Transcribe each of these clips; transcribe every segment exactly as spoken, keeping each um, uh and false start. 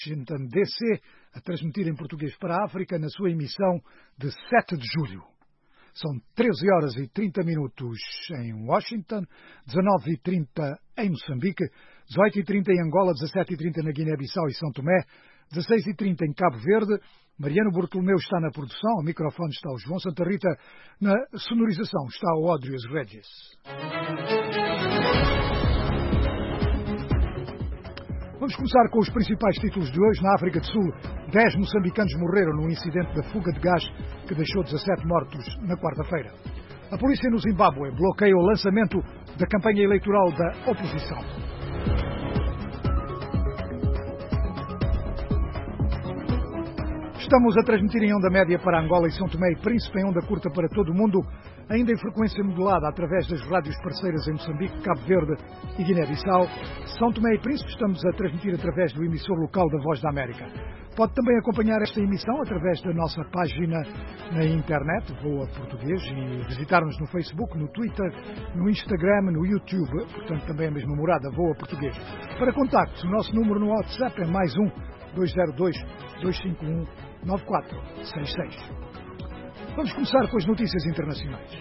Washington D C, a transmitir em português para a África na sua emissão de sete de julho. São treze horas e trinta minutos em Washington, dezanove e trinta em Moçambique, dezoito e trinta em Angola, dezassete e trinta na Guiné-Bissau e São Tomé, dezasseis e trinta em Cabo Verde. Mariano Bortolomeu está na produção, ao microfone está o João Santa Rita, na sonorização está o Odrius Regis. Vamos começar com os principais títulos de hoje. Na África do Sul, dez moçambicanos morreram no incidente da fuga de gás que deixou dezassete mortos na quarta-feira. A polícia no Zimbábue bloqueia o lançamento da campanha eleitoral da oposição. Estamos a transmitir em onda média para Angola e São Tomé e Príncipe, em onda curta para todo o mundo, ainda em frequência modulada através das rádios parceiras em Moçambique, Cabo Verde e Guiné-Bissau. São Tomé e Príncipe estamos a transmitir através do emissor local da Voz da América. Pode também acompanhar esta emissão através da nossa página na internet, Voa Português, e visitar-nos no Facebook, no Twitter, no Instagram, no YouTube, portanto também a mesma morada, Voa Português. Para contactos, o nosso número no WhatsApp é mais um, dois zero dois, dois cinco um, nove quatro seis seis. Vamos começar com as notícias internacionais.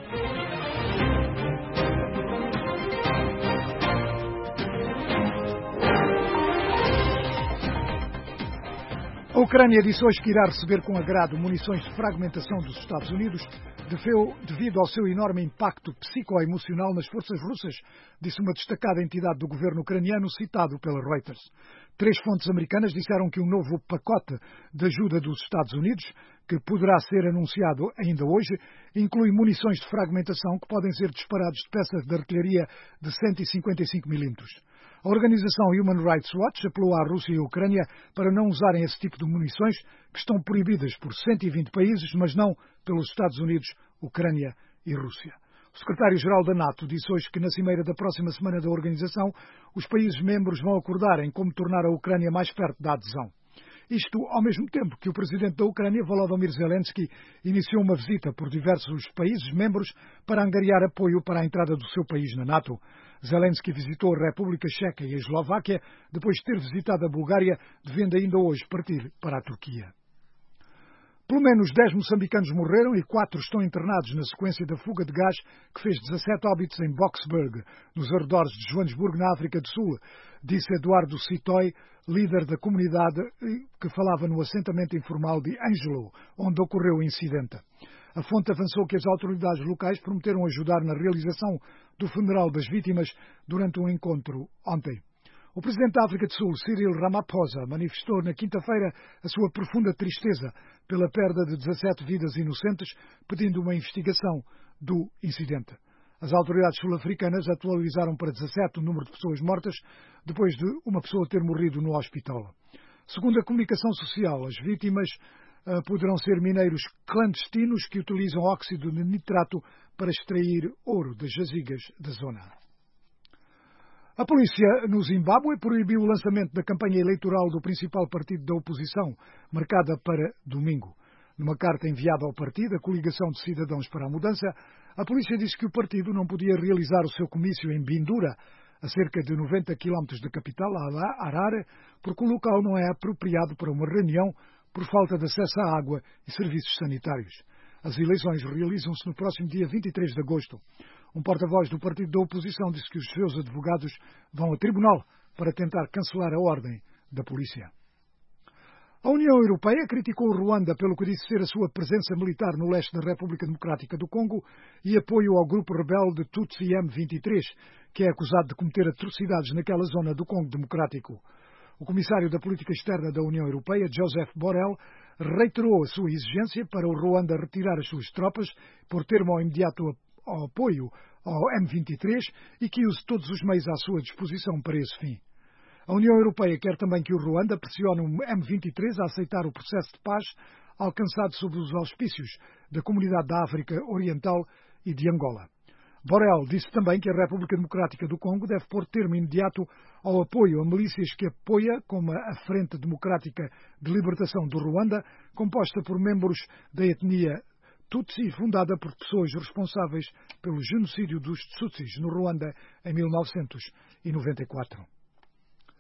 A Ucrânia disse hoje que irá receber com agrado munições de fragmentação dos Estados Unidos devido ao seu enorme impacto psicoemocional nas forças russas, disse uma destacada entidade do governo ucraniano citado pela Reuters. Três fontes americanas disseram que um novo pacote de ajuda dos Estados Unidos, que poderá ser anunciado ainda hoje, inclui munições de fragmentação que podem ser disparados de peças de artilharia de cento e cinquenta e cinco milímetros. A organização Human Rights Watch apelou à Rússia e à Ucrânia para não usarem esse tipo de munições, que estão proibidas por cento e vinte países, mas não pelos Estados Unidos, Ucrânia e Rússia. O secretário-geral da NATO disse hoje que na cimeira da próxima semana da organização, os países membros vão acordar em como tornar a Ucrânia mais perto da adesão. Isto ao mesmo tempo que o presidente da Ucrânia, Volodymyr Zelensky, iniciou uma visita por diversos países membros para angariar apoio para a entrada do seu país na NATO. Zelensky visitou a República Checa e a Eslováquia, depois de ter visitado a Bulgária, devendo ainda hoje partir para a Turquia. Pelo menos dez moçambicanos morreram e quatro estão internados na sequência da fuga de gás que fez dezassete óbitos em Boksburg, nos arredores de Joanesburgo, na África do Sul, disse Eduardo Sitoy, líder da comunidade que falava no assentamento informal de Angelo, onde ocorreu o incidente. A fonte avançou que as autoridades locais prometeram ajudar na realização do funeral das vítimas durante um encontro ontem. O presidente da África do Sul, Cyril Ramaphosa, manifestou na quinta-feira a sua profunda tristeza pela perda de dezassete vidas inocentes, pedindo uma investigação do incidente. As autoridades sul-africanas atualizaram para dezassete o número de pessoas mortas, depois de uma pessoa ter morrido no hospital. Segundo a comunicação social, as vítimas uh, poderão ser mineiros clandestinos que utilizam óxido de nitrato para extrair ouro das jazigas da zona. A polícia no Zimbábue proibiu o lançamento da campanha eleitoral do principal partido da oposição, marcada para domingo. Numa carta enviada ao partido, a Coligação de Cidadãos para a Mudança, a polícia disse que o partido não podia realizar o seu comício em Bindura, a cerca de noventa quilómetros da capital, Harare, porque o local não é apropriado para uma reunião por falta de acesso à água e serviços sanitários. As eleições realizam-se no próximo dia vinte e três de agosto. Um porta-voz do partido da oposição disse que os seus advogados vão a tribunal para tentar cancelar a ordem da polícia. A União Europeia criticou o Ruanda pelo que disse ser a sua presença militar no leste da República Democrática do Congo e apoio ao grupo rebelde Tutsi M vinte e três, que é acusado de cometer atrocidades naquela zona do Congo Democrático. O comissário da Política Externa da União Europeia, Joseph Borrell, reiterou a sua exigência para o Ruanda retirar as suas tropas, por termo ao imediato ao apoio ao M vinte e três e que use todos os meios à sua disposição para esse fim. A União Europeia quer também que o Ruanda pressione o M vinte e três a aceitar o processo de paz alcançado sob os auspícios da Comunidade da África Oriental e de Angola. Borrell disse também que a República Democrática do Congo deve pôr termo imediato ao apoio a milícias que apoia, como a Frente Democrática de Libertação do Ruanda, composta por membros da etnia Tutsi, fundada por pessoas responsáveis pelo genocídio dos Tutsis no Ruanda em mil novecentos e noventa e quatro.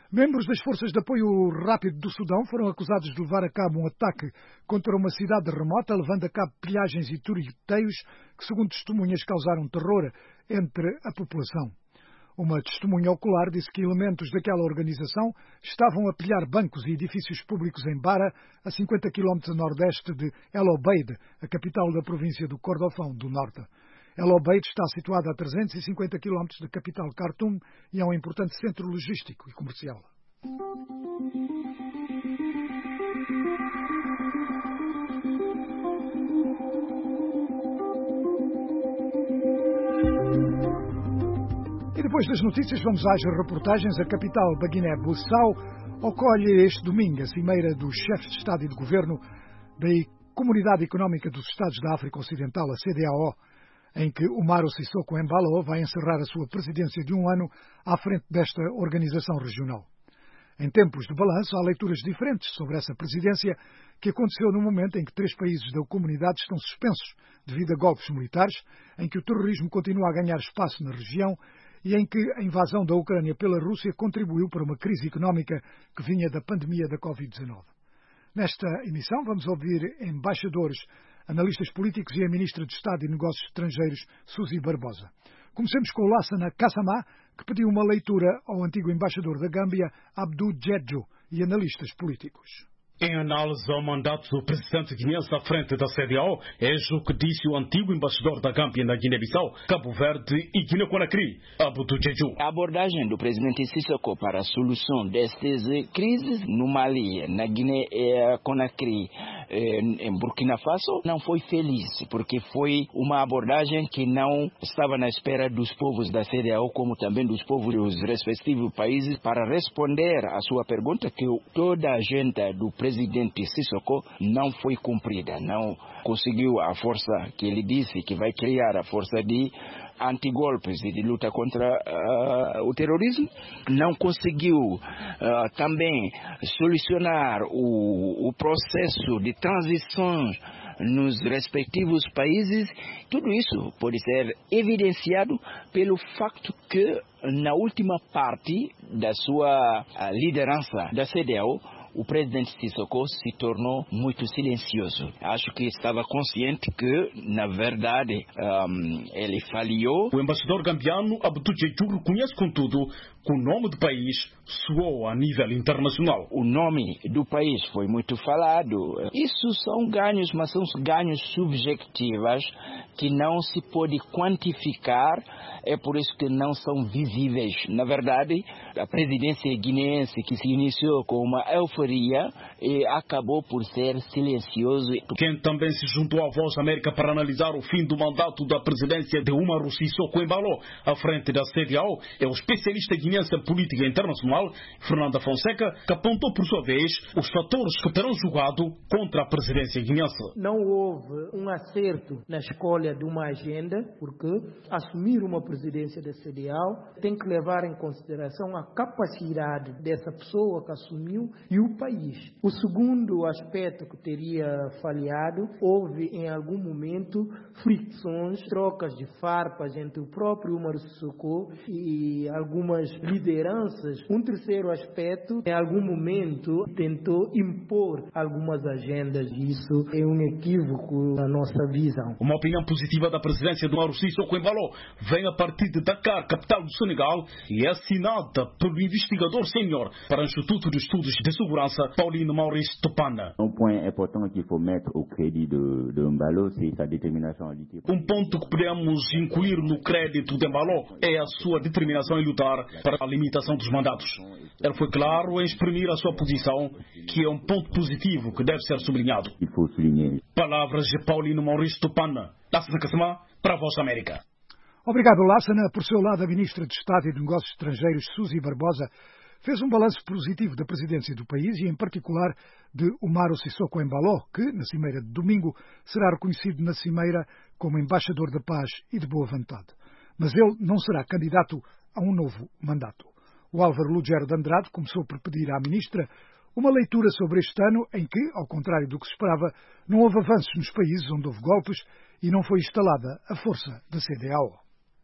Membros das Forças de Apoio Rápido do Sudão foram acusados de levar a cabo um ataque contra uma cidade remota, levando a cabo pilhagens e tiroteios que, segundo testemunhas, causaram terror entre a população. Uma testemunha ocular disse que elementos daquela organização estavam a pilhar bancos e edifícios públicos em Bara, a cinquenta quilómetros a nordeste de El Obeid, a capital da província do Kordofão do Norte. El Obeid está situada a trezentos e cinquenta quilómetros da capital Khartoum e é um importante centro logístico e comercial. E depois das notícias vamos às reportagens. A capital da Guiné-Bissau ocorre este domingo a cimeira dos chefes de Estado e de Governo da Comunidade Económica dos Estados da África Ocidental, a C D A O, em que Umaro Sissoko Embalo vai encerrar a sua presidência de um ano à frente desta organização regional. Em tempos de balanço, há leituras diferentes sobre essa presidência, que aconteceu no momento em que três países da comunidade estão suspensos devido a golpes militares, em que o terrorismo continua a ganhar espaço na região e em que a invasão da Ucrânia pela Rússia contribuiu para uma crise económica que vinha da pandemia da covid dezenove. Nesta emissão vamos ouvir embaixadores, analistas políticos e a Ministra de Estado e Negócios Estrangeiros, Suzy Barbosa. Comecemos com Lassana Kassamá, que pediu uma leitura ao antigo embaixador da Gâmbia, Abdou Djedjo, e analistas políticos. Em análise ao mandato do presidente guinense à frente da C D A O, eis o que disse o antigo embaixador da Gâmbia na Guiné-Bissau, Cabo Verde e Guiné-Conakry, Abdou Djedjo. A abordagem do presidente Sissoko para a solução destas crises no Mali, na Guiné-Conakry, em Burkina Faso, não foi feliz, porque foi uma abordagem que não estava na espera dos povos da C D A O, como também dos povos dos respectivos países, para responder à sua pergunta que toda a agenda do presidente presidente Sissoko não foi cumprida, não conseguiu a força que ele disse que vai criar, a força de antigolpes e de luta contra uh, o terrorismo, não conseguiu uh, também solucionar o, o processo de transição nos respectivos países. Tudo isso pode ser evidenciado pelo facto que na última parte da sua liderança da C D A O, o presidente Sissoko se tornou muito silencioso. Acho que estava consciente que, na verdade, um, ele falhou. O embaixador gambiano Abdou Djedjo reconhece, contudo, que o nome do país soou a nível internacional. O nome do país foi muito falado. Isso são ganhos, mas são ganhos subjetivos que não se pode quantificar. É por isso que não são visíveis. Na verdade, a presidência guineense, que se iniciou com uma euforia, e acabou por ser silencioso. Quem também se juntou à Voz América para analisar o fim do mandato da presidência de Umaro Sissoko Embalo à frente da C D A O é o especialista guineense em política internacional, Fernanda Fonseca, que apontou, por sua vez, os fatores que terão jogado contra a presidência guineense. Não houve um acerto na escolha de uma agenda, porque assumir uma presidência da C D A O tem que levar em consideração a capacidade dessa pessoa que assumiu e o país. O segundo aspecto que teria falhado, houve em algum momento fricções, trocas de farpas entre o próprio Umaro Sissoko e algumas lideranças. Um terceiro aspecto, em algum momento, tentou impor algumas agendas. Isso é um equívoco na nossa visão. Uma opinião positiva da presidência do Umaro Sissoko Embalo vem a partir de Dakar, capital do Senegal, e é assinada pelo investigador sênior para o Instituto de Estudos de Segurança, Paulino Maurice Topana. Um ponto importante que faut mettre au crédit de, de Embalo, c'est sa détermination à lutter. Um ponto que podemos incluir no crédito de Embalo é a sua determinação em lutar para a limitação dos mandatos. Ele foi claro em exprimir a sua posição, que é um ponto positivo que deve ser sublinhado. Il faut souligner. Palavras de Paulino Maurice Topana, Lassana Kassamá, para a Voz América. Obrigado, Lassana. Por seu lado, a Ministra de Estado e de Negócios Estrangeiros, Suzy Barbosa, fez um balanço positivo da presidência do país e, em particular, de Umaro Sissoko Embalo, que, na cimeira de domingo, será reconhecido na cimeira como embaixador da paz e de boa vontade. Mas ele não será candidato a um novo mandato. O Álvaro Lugero de Andrade começou por pedir à Ministra uma leitura sobre este ano em que, ao contrário do que se esperava, não houve avanços nos países onde houve golpes e não foi instalada a força da C D A O.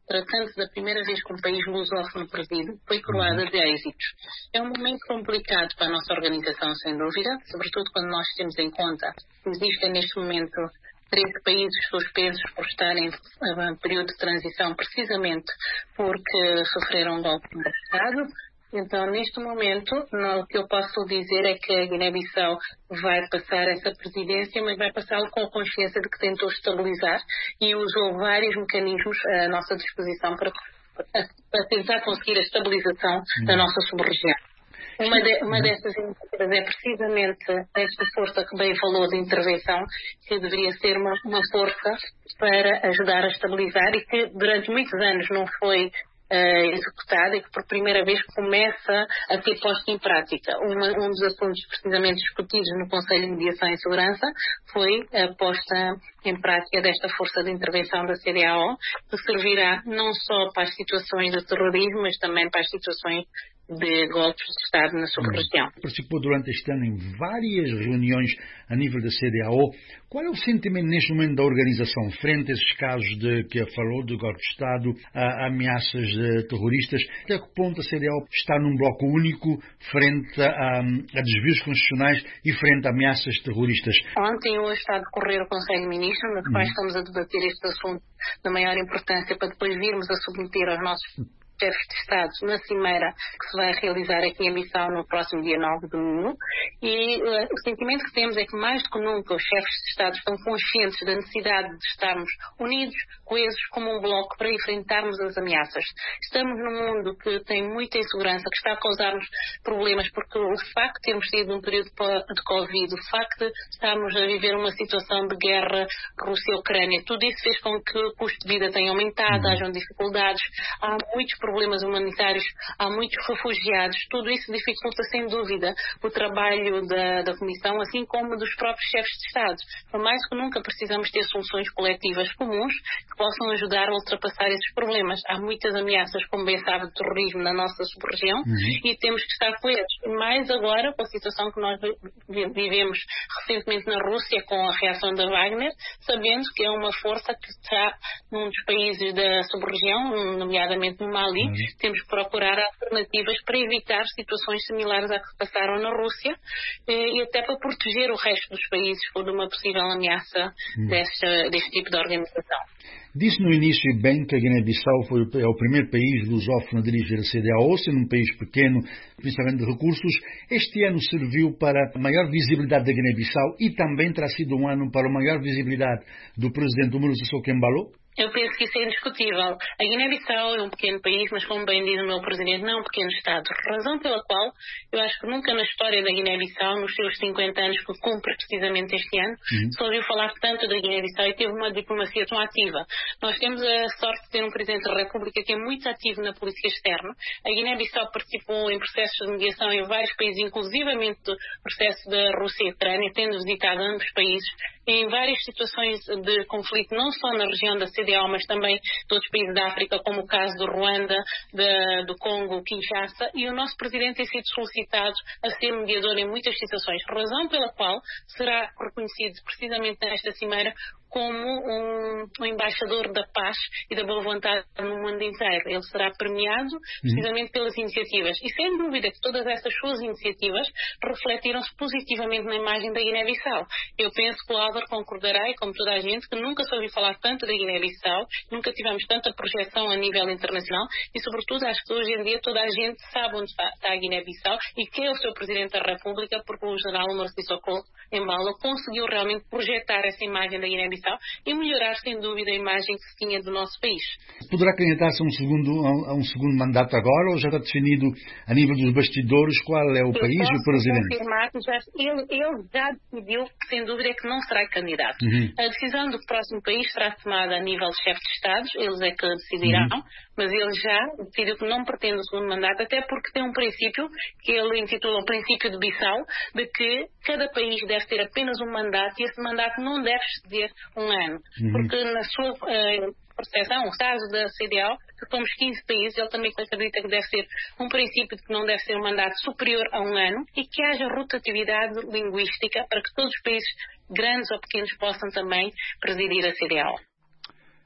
tratando-se da primeira vez que um país lusófono preside, foi coroada de êxitos. É um momento complicado para a nossa organização, sem dúvida, sobretudo quando nós temos em conta que existem neste momento treze países suspensos por estarem em período de transição, precisamente porque sofreram um golpe de Estado. Então, neste momento, o que eu posso dizer é que a Guiné-Bissau vai passar essa presidência, mas vai passá-lo com a consciência de que tentou estabilizar e usou vários mecanismos à nossa disposição para, para tentar conseguir a estabilização hum. da nossa sub-região. Uma, de, uma dessas iniciativas é precisamente esta força que bem falou de intervenção, que deveria ser uma, uma força para ajudar a estabilizar e que durante muitos anos não foi Uh, executada e que por primeira vez começa a ser posta em prática. Uma, um dos assuntos precisamente discutidos no Conselho de Mediação e Segurança foi a posta em prática desta força de intervenção da C D A O, que servirá não só para as situações de terrorismo, mas também para as situações de golpes de Estado na sua região. Participou durante este ano em várias reuniões a nível da C D A O. Qual é o sentimento neste momento da organização frente a esses casos de que falou, de golpe de Estado, a ameaças de terroristas? Até que ponto a C D A O está num bloco único frente a, a desvios constitucionais e frente a ameaças terroristas? Ontem hoje está a decorrer o Conselho de Ministros, no qual hum. estamos a debater este assunto da maior importância para depois virmos a submeter aos nossos chefes de Estado na cimeira que se vai realizar aqui em Bissau no próximo dia nove de domingo. E uh, o sentimento que temos é que mais do que nunca os chefes de Estado estão conscientes da necessidade de estarmos unidos, coesos como um bloco para enfrentarmos as ameaças. Estamos num mundo que tem muita insegurança, que está a causar-nos problemas, porque o facto de termos tido um período de Covid, o facto de estarmos a viver uma situação de guerra Rússia-Ucrânia, tudo isso fez com que o custo de vida tenha aumentado, hajam dificuldades, há muitos problemas humanitários, há muitos refugiados, tudo isso dificulta sem dúvida o trabalho da, da Comissão, assim como dos próprios chefes de Estado. Então, mais que nunca precisamos ter soluções coletivas comuns que possam ajudar a ultrapassar esses problemas. Há muitas ameaças, como bem sabe, de terrorismo na nossa sub-região uhum. e temos que estar coesos. Mais agora, com a situação que nós vivemos recentemente na Rússia, com a reação da Wagner, sabendo que é uma força que está num dos países da sub-região, nomeadamente no Mali. Uhum. Temos que procurar alternativas para evitar situações similares à que se passaram na Rússia e até para proteger o resto dos países de uma possível ameaça uhum. deste, deste tipo de organização. Disse no início bem que a Guiné-Bissau foi é o primeiro país lusófono a dirigir a C D A O, sendo um país pequeno, principalmente de recursos. Este ano serviu para a maior visibilidade da Guiné-Bissau e também terá sido um ano para a maior visibilidade do presidente Umaru Sissoco Embalo. Eu penso que isso é indiscutível. A Guiné-Bissau é um pequeno país, mas como bem diz o meu presidente, não é um pequeno Estado. Razão pela qual eu acho que nunca na história da Guiné-Bissau, nos seus cinquenta anos que cumpre precisamente este ano, uhum. se ouviu falar tanto da Guiné-Bissau e teve uma diplomacia tão ativa. Nós temos a sorte de ter um Presidente da República que é muito ativo na política externa. A Guiné-Bissau participou em processos de mediação em vários países, inclusivamente do processo da Rússia e Ucrânia, tendo visitado ambos os países, em várias situações de conflito, não só na região da C D A O, mas também de outros países da África, como o caso do Ruanda, de, do Congo, Kinshasa, e o nosso Presidente tem sido solicitado a ser mediador em muitas situações, razão pela qual será reconhecido precisamente nesta cimeira como um, um embaixador da paz e da boa vontade no mundo inteiro. Ele será premiado precisamente pelas iniciativas. E sem dúvida que todas essas suas iniciativas refletiram-se positivamente na imagem da Guiné-Bissau. Eu penso que o Álvaro concordará, e como toda a gente, que nunca se ouviu falar tanto da Guiné-Bissau, nunca tivemos tanta projeção a nível internacional e, sobretudo, acho que hoje em dia toda a gente sabe onde está, está a Guiné-Bissau e quem é o seu Presidente da República, porque o general Umaru Sissoco Embalo conseguiu realmente projetar essa imagem da Guiné-Bissau e melhorar, sem dúvida, a imagem que se tinha do nosso país. Poderá candidatar-se a um segundo, a um segundo mandato agora, ou já está definido a nível dos bastidores qual é o Eu país e o presidente? Confirmar que já, ele, ele já decidiu, sem dúvida, que não será candidato. Uhum. A decisão do próximo país será tomada a nível de chefes de Estados, eles é que decidirão, uhum. mas ele já decidiu que não pretende o segundo mandato, até porque tem um princípio que ele intitula o princípio de Bissau, de que cada país deve ter apenas um mandato e esse mandato não deve exceder um ano. Uhum. Porque na sua uh, percepção, o caso da C D A O, que somos quinze países, ele também acredita que deve ser um princípio de que não deve ser um mandato superior a um ano e que haja rotatividade linguística para que todos os países, grandes ou pequenos, possam também presidir a C D A O.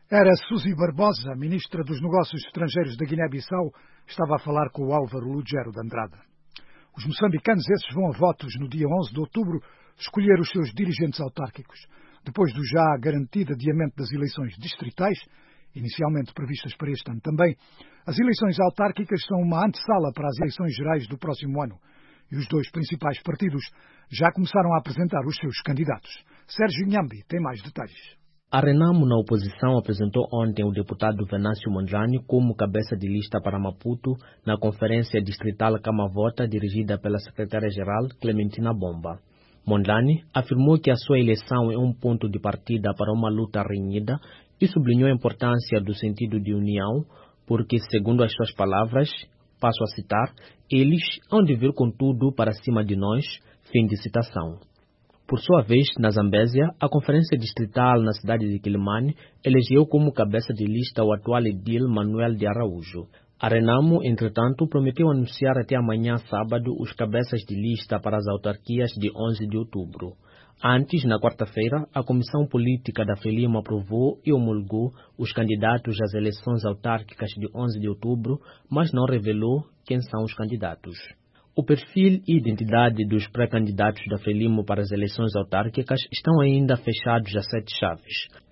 Era Suzy Barbosa, ministra dos Negócios Estrangeiros da Guiné-Bissau, estava a falar com o Álvaro Lugero de Andrade. Os moçambicanos, esses vão a votos no dia onze de outubro, escolher os seus dirigentes autárquicos. Depois do já garantido adiamento das eleições distritais, inicialmente previstas para este ano também, as eleições autárquicas são uma antessala para as eleições gerais do próximo ano. E os dois principais partidos já começaram a apresentar os seus candidatos. Sérgio Inhambi tem mais detalhes. A Renamo, na oposição, apresentou ontem o deputado Venâncio Mondlane como cabeça de lista para Maputo na Conferência Distrital Camavota, dirigida pela secretária-geral Clementina Bomba. Mondlane afirmou que a sua eleição é um ponto de partida para uma luta renhida e sublinhou a importância do sentido de união, porque, segundo as suas palavras, passo a citar, eles hão de vir com tudo para cima de nós, fim de citação. Por sua vez, na Zambésia, a Conferência Distrital na cidade de Quilimane elegeu como cabeça de lista o atual edil Manuel de Araújo. A Renamo, entretanto, prometeu anunciar até amanhã sábado os cabeças de lista para as autarquias de onze de outubro. Antes, na quarta-feira, a Comissão Política da Frelimo aprovou e homologou os candidatos às eleições autárquicas de onze de outubro, mas não revelou quem são os candidatos. O perfil e identidade dos pré-candidatos da Frelimo para as eleições autárquicas estão ainda fechados a sete chaves.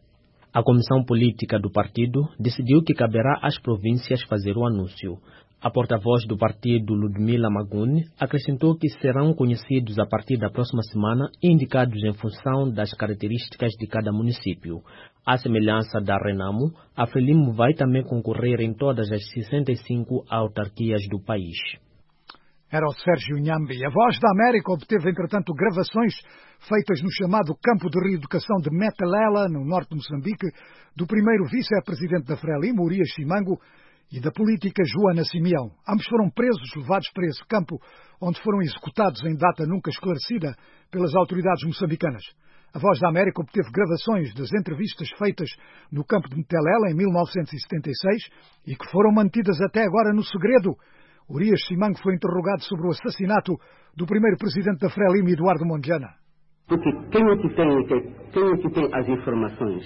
A Comissão Política do partido decidiu que caberá às províncias fazer o anúncio. A porta-voz do partido, Ludmila Maguni, acrescentou que serão conhecidos a partir da próxima semana e indicados em função das características de cada município. À semelhança da Renamo, a Frelimo vai também concorrer em todas as sessenta e cinco autarquias do país. Era o Sérgio Inhambi. A Voz da América obteve, entretanto, gravações feitas no chamado Campo de Reeducação de Metelela, no norte de Moçambique, do primeiro vice-presidente da Frelimo, Urias Simango, e da política Joana Simeão. Ambos foram presos, levados para esse campo, onde foram executados em data nunca esclarecida pelas autoridades moçambicanas. A Voz da América obteve gravações das entrevistas feitas no campo de Metelela em mil novecentos e setenta e seis e que foram mantidas até agora no segredo. Urias Simango foi interrogado sobre o assassinato do primeiro presidente da Frelimo, Eduardo Mondlane. Porque quem é que tem, quem é que tem as informações?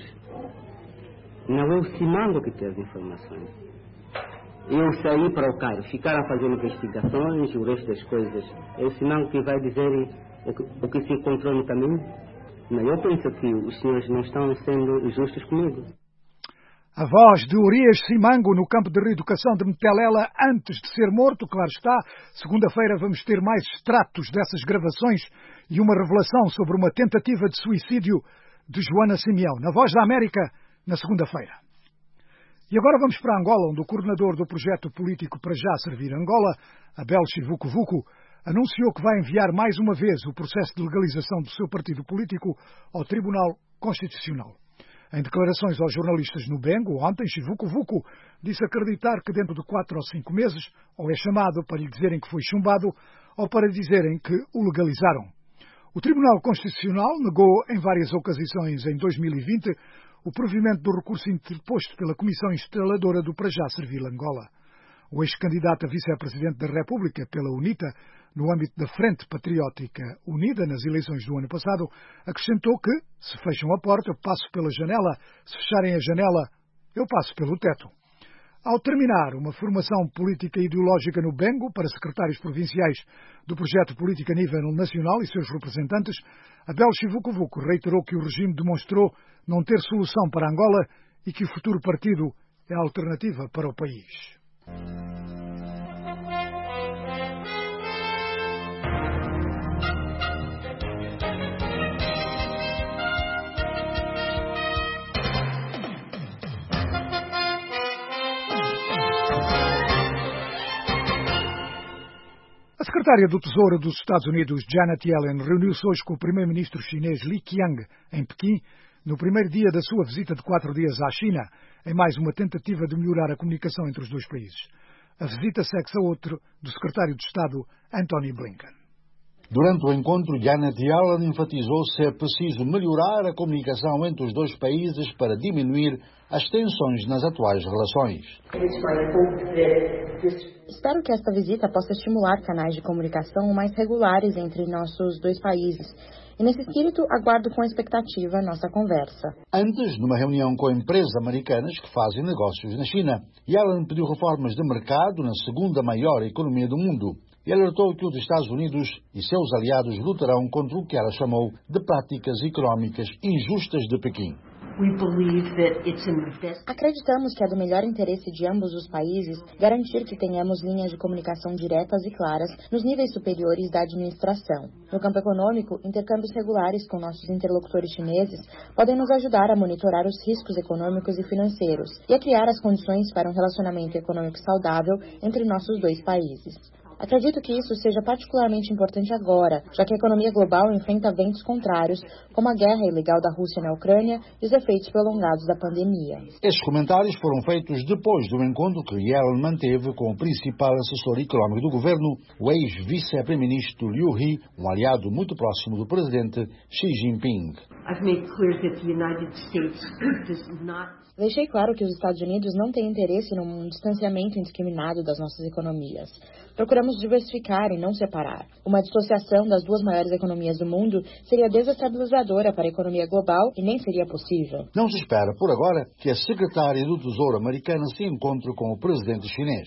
Não é o Simango que tem as informações. Eu saí para o Cairo, ficar a fazer investigações, o resto das coisas. É o Simango que vai dizer o que, o que se encontrou no caminho. Mas eu penso que os senhores não estão sendo justos comigo. A voz de Urias Simango no campo de reeducação de Metelela antes de ser morto, claro está. Segunda-feira vamos ter mais extratos dessas gravações e uma revelação sobre uma tentativa de suicídio de Joana Simeão, na Voz da América, na segunda-feira. E agora vamos para Angola, onde o coordenador do projeto político Para Já Servir Angola, Abel Chivuco-Vuco, anunciou que vai enviar mais uma vez o processo de legalização do seu partido político ao Tribunal Constitucional. Em declarações aos jornalistas no Bengo, ontem, Chivuco-Vuco disse acreditar que dentro de quatro ou cinco meses, ou é chamado para lhe dizerem que foi chumbado, ou para dizerem que o legalizaram. O Tribunal Constitucional negou em várias ocasiões em dois mil e vinte o provimento do recurso interposto pela Comissão Instaladora do Para Já Servir Angola. O ex-candidato a vice-presidente da República pela UNITA, no âmbito da Frente Patriótica Unida nas eleições do ano passado, acrescentou que, se fecham a porta, passo pela janela, se fecharem a janela, eu passo pelo teto. Ao terminar uma formação política e ideológica no Bengo para secretários provinciais do projeto político a nível nacional e seus representantes, Abel Chivuco-Vuco reiterou que o regime demonstrou não ter solução para Angola e que o futuro partido é a alternativa para o país. A secretária do Tesouro dos Estados Unidos, Janet Yellen, reuniu-se hoje com o primeiro-ministro chinês Li Qiang, em Pequim, no primeiro dia da sua visita de quatro dias à China, em mais uma tentativa de melhorar a comunicação entre os dois países. A visita segue-se a outro do secretário de Estado, Antony Blinken. Durante o encontro, Janet Yellen enfatizou ser preciso melhorar a comunicação entre os dois países para diminuir as tensões nas atuais relações. Espero que esta visita possa estimular canais de comunicação mais regulares entre nossos dois países. E nesse espírito, aguardo com expectativa a nossa conversa. Antes, numa reunião com empresas americanas que fazem negócios na China, Yellen pediu reformas de mercado na segunda maior economia do mundo e alertou que os Estados Unidos e seus aliados lutarão contra o que ela chamou de práticas económicas injustas de Pequim. Acreditamos que é do melhor interesse de ambos os países garantir que tenhamos linhas de comunicação diretas e claras nos níveis superiores da administração. No campo econômico, intercâmbios regulares com nossos interlocutores chineses podem nos ajudar a monitorar os riscos econômicos e financeiros e a criar as condições para um relacionamento econômico saudável entre nossos dois países. Acredito que isso seja particularmente importante agora, já que a economia global enfrenta ventos contrários, como a guerra ilegal da Rússia na Ucrânia e os efeitos prolongados da pandemia. Estes comentários foram feitos depois do encontro que Yellen manteve com o principal assessor econômico do governo, o ex-vice-primeiro-ministro Liu He, um aliado muito próximo do presidente Xi Jinping. Deixei claro que os Estados Unidos não têm interesse num distanciamento indiscriminado das nossas economias. Procuramos diversificar e não separar. Uma dissociação das duas maiores economias do mundo seria desestabilizadora para a economia global e nem seria possível. Não se espera, por agora, que a secretária do Tesouro americana se encontre com o presidente chinês.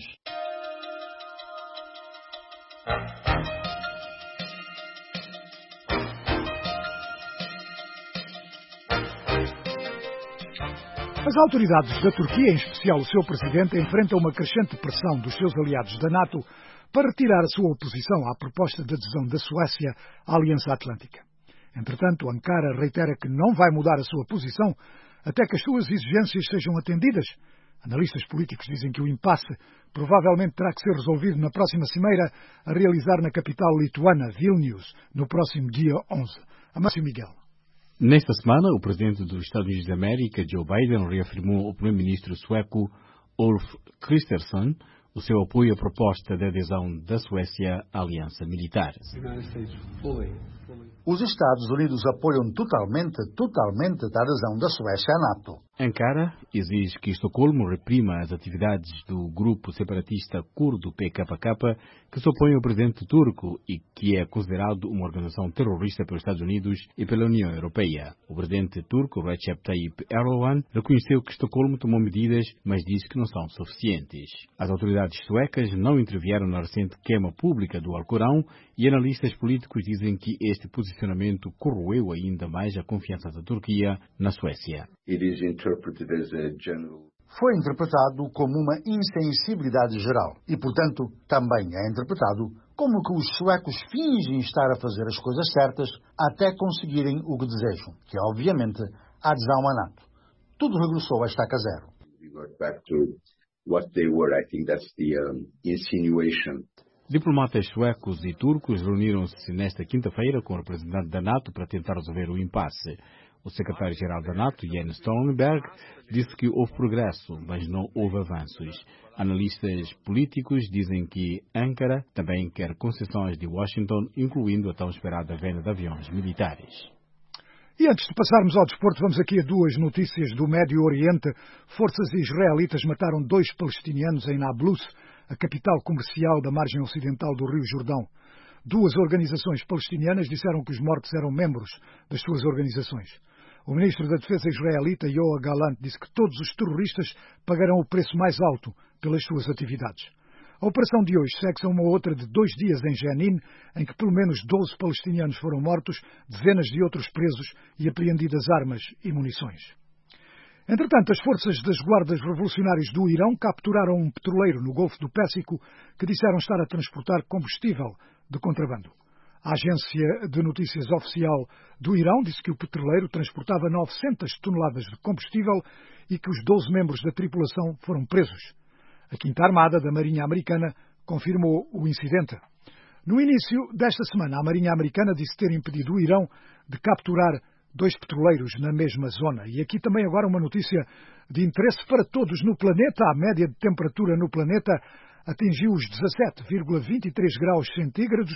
As autoridades da Turquia, em especial o seu presidente, enfrentam uma crescente pressão dos seus aliados da NATO para retirar a sua oposição à proposta de adesão da Suécia à Aliança Atlântica. Entretanto, Ankara reitera que não vai mudar a sua posição até que as suas exigências sejam atendidas. Analistas políticos dizem que o impasse provavelmente terá que ser resolvido na próxima cimeira a realizar na capital lituana, Vilnius, no próximo dia onze. Amácio Miguel. Nesta semana, o presidente dos Estados Unidos da América, Joe Biden, reafirmou ao primeiro-ministro sueco Ulf Kristersson o seu apoio à proposta de adesão da Suécia à aliança militar. Os Estados Unidos apoiam totalmente, totalmente a adesão da Suécia à NATO. Ankara exige que Estocolmo reprima as atividades do grupo separatista curdo P K K, que se opõe ao presidente turco e que é considerado uma organização terrorista pelos Estados Unidos e pela União Europeia. O presidente turco Recep Tayyip Erdogan reconheceu que Estocolmo tomou medidas, mas disse que não são suficientes. As autoridades suecas não intervieram na recente queima pública do Alcorão e analistas políticos dizem que este posicionamento corroeu ainda mais a confiança da Turquia na Suécia. Foi interpretado como uma insensibilidade geral e, portanto, também é interpretado como que os suecos fingem estar a fazer as coisas certas até conseguirem o que desejam, que é, obviamente, a adesão à NATO. Tudo regressou a estaca zero. Diplomatas suecos e turcos reuniram-se nesta quinta-feira com o representante da NATO para tentar resolver o impasse. O secretário-geral da NATO, Jens Stoltenberg, disse que houve progresso, mas não houve avanços. Analistas políticos dizem que Ankara também quer concessões de Washington, incluindo a tão esperada venda de aviões militares. E antes de passarmos ao desporto, vamos aqui a duas notícias do Médio Oriente. Forças israelitas mataram dois palestinianos em Nablus, a capital comercial da margem ocidental do Rio Jordão. Duas organizações palestinianas disseram que os mortos eram membros das suas organizações. O ministro da Defesa israelita, Yoav Gallant, disse que todos os terroristas pagarão o preço mais alto pelas suas atividades. A operação de hoje segue-se a uma outra de dois dias em Jenin, em que pelo menos doze palestinianos foram mortos, dezenas de outros presos e apreendidas armas e munições. Entretanto, as forças das guardas revolucionárias do Irão capturaram um petroleiro no Golfo do Pérsico que disseram estar a transportar combustível de contrabando. A agência de notícias oficial do Irão disse que o petroleiro transportava novecentas toneladas de combustível e que os doze membros da tripulação foram presos. A Quinta Armada da Marinha Americana confirmou o incidente. No início desta semana, a Marinha Americana disse ter impedido o Irão de capturar dois petroleiros na mesma zona. E aqui também agora uma notícia de interesse para todos no planeta. A média de temperatura no planeta atingiu os dezassete vírgula vinte e três graus centígrados,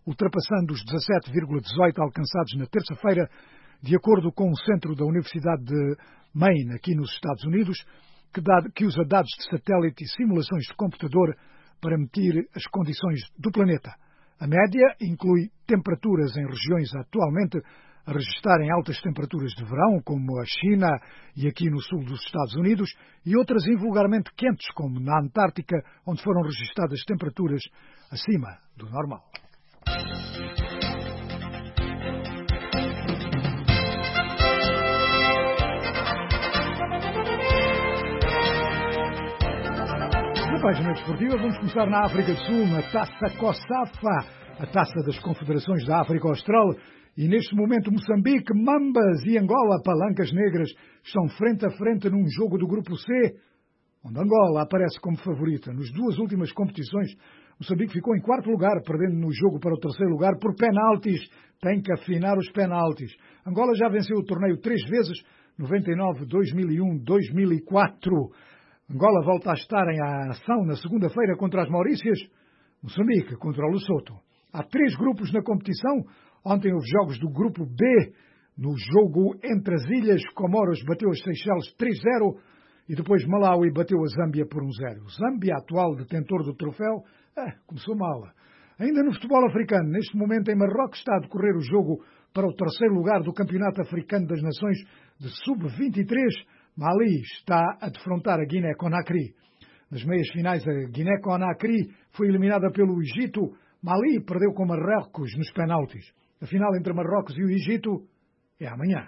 ultrapassando os dezassete vírgula dezoito alcançados na terça-feira, de acordo com o Centro da Universidade de Maine, aqui nos Estados Unidos, que, dá, que usa dados de satélite e simulações de computador para medir as condições do planeta. A média inclui temperaturas em regiões atualmente a registarem altas temperaturas de verão, como a China e aqui no sul dos Estados Unidos, e outras invulgarmente quentes, como na Antártica, onde foram registadas temperaturas acima do normal. Na página desportiva vamos começar na África do Sul, na Taça COSAFA, a Taça das Confederações da África Austral. E neste momento Moçambique, Mambas e Angola, Palancas Negras, estão frente a frente num jogo do Grupo C, onde Angola aparece como favorita. Nas duas últimas competições, Moçambique ficou em quarto lugar, perdendo no jogo para o terceiro lugar por penaltis. Tem que afinar os penaltis. Angola já venceu o torneio três vezes, noventa e nove, dois mil e um, dois mil e quatro. Angola volta a estar em ação na segunda-feira contra as Maurícias, Moçambique contra o Lesoto. Há três grupos na competição. Ontem houve jogos do Grupo B. No jogo entre as Ilhas, Comoros bateu as Seychelles três a zero e depois Malawi bateu a Zâmbia por um zero. Zâmbia, atual detentor do troféu, ah, começou mal. Ainda no futebol africano, neste momento em Marrocos está a decorrer o jogo para o terceiro lugar do Campeonato Africano das Nações de sub vinte e três. Mali está a defrontar a Guiné-Conakry. Nas meias finais, a Guiné-Conakry foi eliminada pelo Egito. Mali perdeu com Marrocos nos penaltis. A final entre Marrocos e o Egito é amanhã.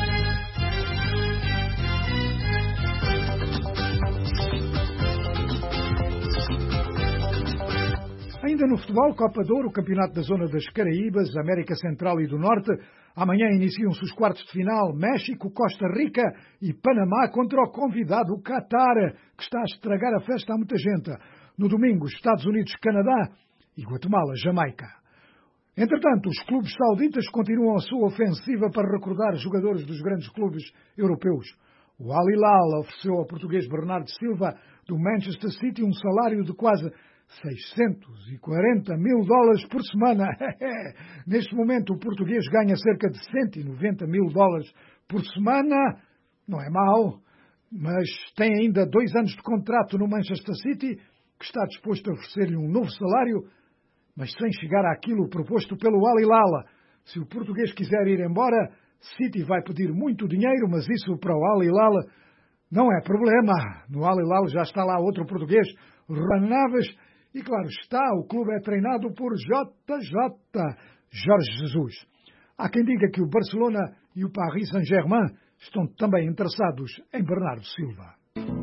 Ainda no futebol, Copa de Ouro, o Campeonato da Zona das Caraíbas, América Central e do Norte. Amanhã iniciam-se os quartos de final. México, Costa Rica e Panamá contra o convidado, o Qatar, que está a estragar a festa a muita gente. No domingo, Estados Unidos, Canadá e Guatemala, Jamaica. Entretanto, os clubes sauditas continuam a sua ofensiva para recordar jogadores dos grandes clubes europeus. O Al Hilal ofereceu ao português Bernardo Silva, do Manchester City, um salário de quase seiscentos e quarenta mil dólares por semana. Neste momento, o português ganha cerca de cento e noventa mil dólares por semana. Não é mau, mas tem ainda dois anos de contrato no Manchester City, que está disposto a oferecer-lhe um novo salário, mas sem chegar àquilo proposto pelo Al Hilal. Se o português quiser ir embora, City vai pedir muito dinheiro, mas isso para o Al Hilal não é problema. No Al Hilal já está lá outro português, Ruan Naves, e claro está, o clube é treinado por J J, Jorge Jesus. Há quem diga que o Barcelona e o Paris Saint-Germain estão também interessados em Bernardo Silva.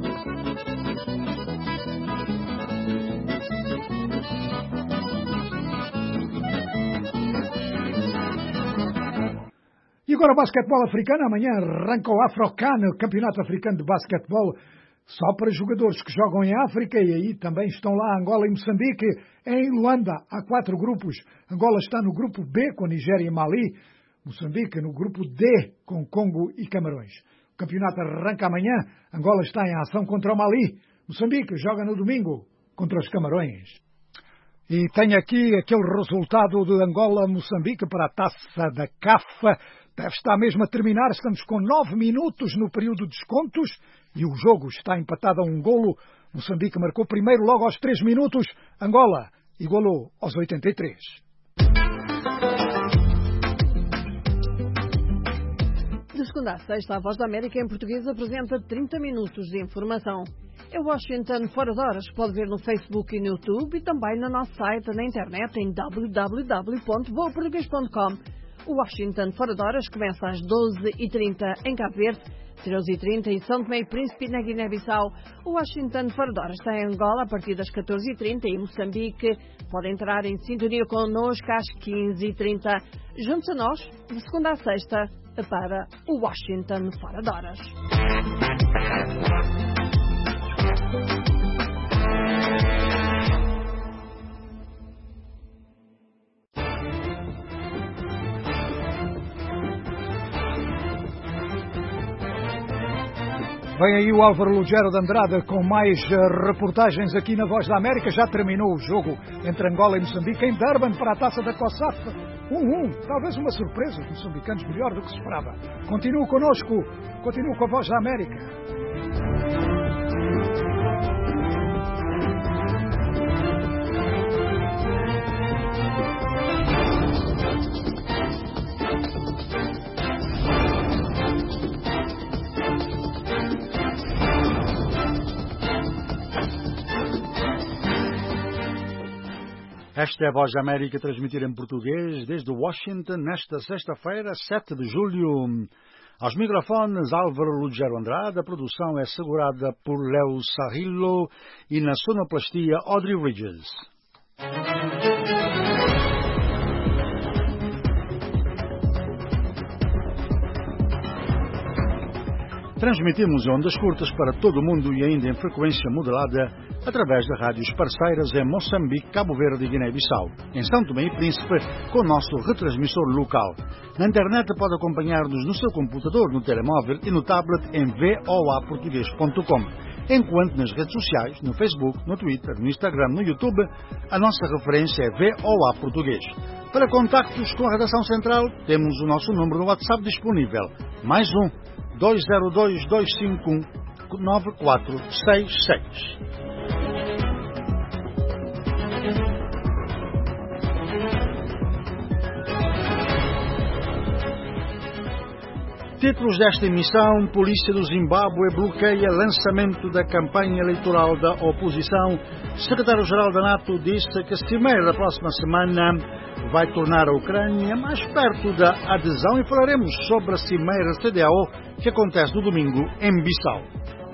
E agora o basquetebol africano. Amanhã arranca o Afrocan, o Campeonato Africano de Basquetebol, só para jogadores que jogam em África, e aí também estão lá Angola e Moçambique. Em Luanda há quatro grupos. Angola está no grupo B com Nigéria e Mali. Moçambique no grupo D com Congo e Camarões. O campeonato arranca amanhã. Angola está em ação contra o Mali. Moçambique joga no domingo contra os Camarões. E tem aqui aquele resultado de Angola-Moçambique para a Taça da C A F. Deve estar mesmo a terminar. Estamos com nove minutos no período de descontos e o jogo está empatado a um golo. Moçambique marcou primeiro logo aos três minutos. Angola igualou aos oitenta e três. De segunda a sexta, a Voz da América em português apresenta trinta minutos de informação. É Washington Fora de Horas, pode ver no Facebook e no YouTube e também no nosso site na internet em w w w ponto voa português ponto com. O Washington Fora de Horas começa às doze e trinta em Cabo Verde, treze e trinta em São Tomé e Príncipe na Guiné-Bissau. O Washington Fora de Horas está em Angola a partir das catorze e trinta e em Moçambique. Pode entrar em sintonia connosco às quinze e trinta. Juntos a nós, de segunda a sexta, para o Washington Fora de Horas. Vem aí o Álvaro Lugero de Andrade com mais reportagens aqui na Voz da América. Já terminou o jogo entre Angola e Moçambique em Durban para a taça da COSAF. um a um. Talvez uma surpresa. Os moçambicanos melhor do que se esperava. Continue connosco. Continue com a Voz da América. Esta é a Voz da América, transmitida em português desde Washington, nesta sexta-feira, sete de julho. Aos microfones, Álvaro Lugero Andrade. A produção é assegurada por Léo Sarrillo e na sonoplastia, Audrey Ridges. Transmitimos ondas curtas para todo o mundo e ainda em frequência modulada através de rádios parceiras em Moçambique, Cabo Verde e Guiné-Bissau. Em São Tomé e Príncipe, com o nosso retransmissor local. Na internet pode acompanhar-nos no seu computador, no telemóvel e no tablet em voa português ponto com. Enquanto nas redes sociais, no Facebook, no Twitter, no Instagram, no YouTube, a nossa referência é voa português. Para contactos com a redação central, temos o nosso número no WhatsApp disponível. Mais um. dois zero dois, dois cinco um, nove quatro seis seis. Títulos desta emissão: Polícia do Zimbábue bloqueia lançamento da campanha eleitoral da oposição. Secretário-Geral da NATO disse que a cimeira da próxima semana vai tornar a Ucrânia mais perto da adesão e falaremos sobre a cimeira C D A O que acontece no domingo em Bissau.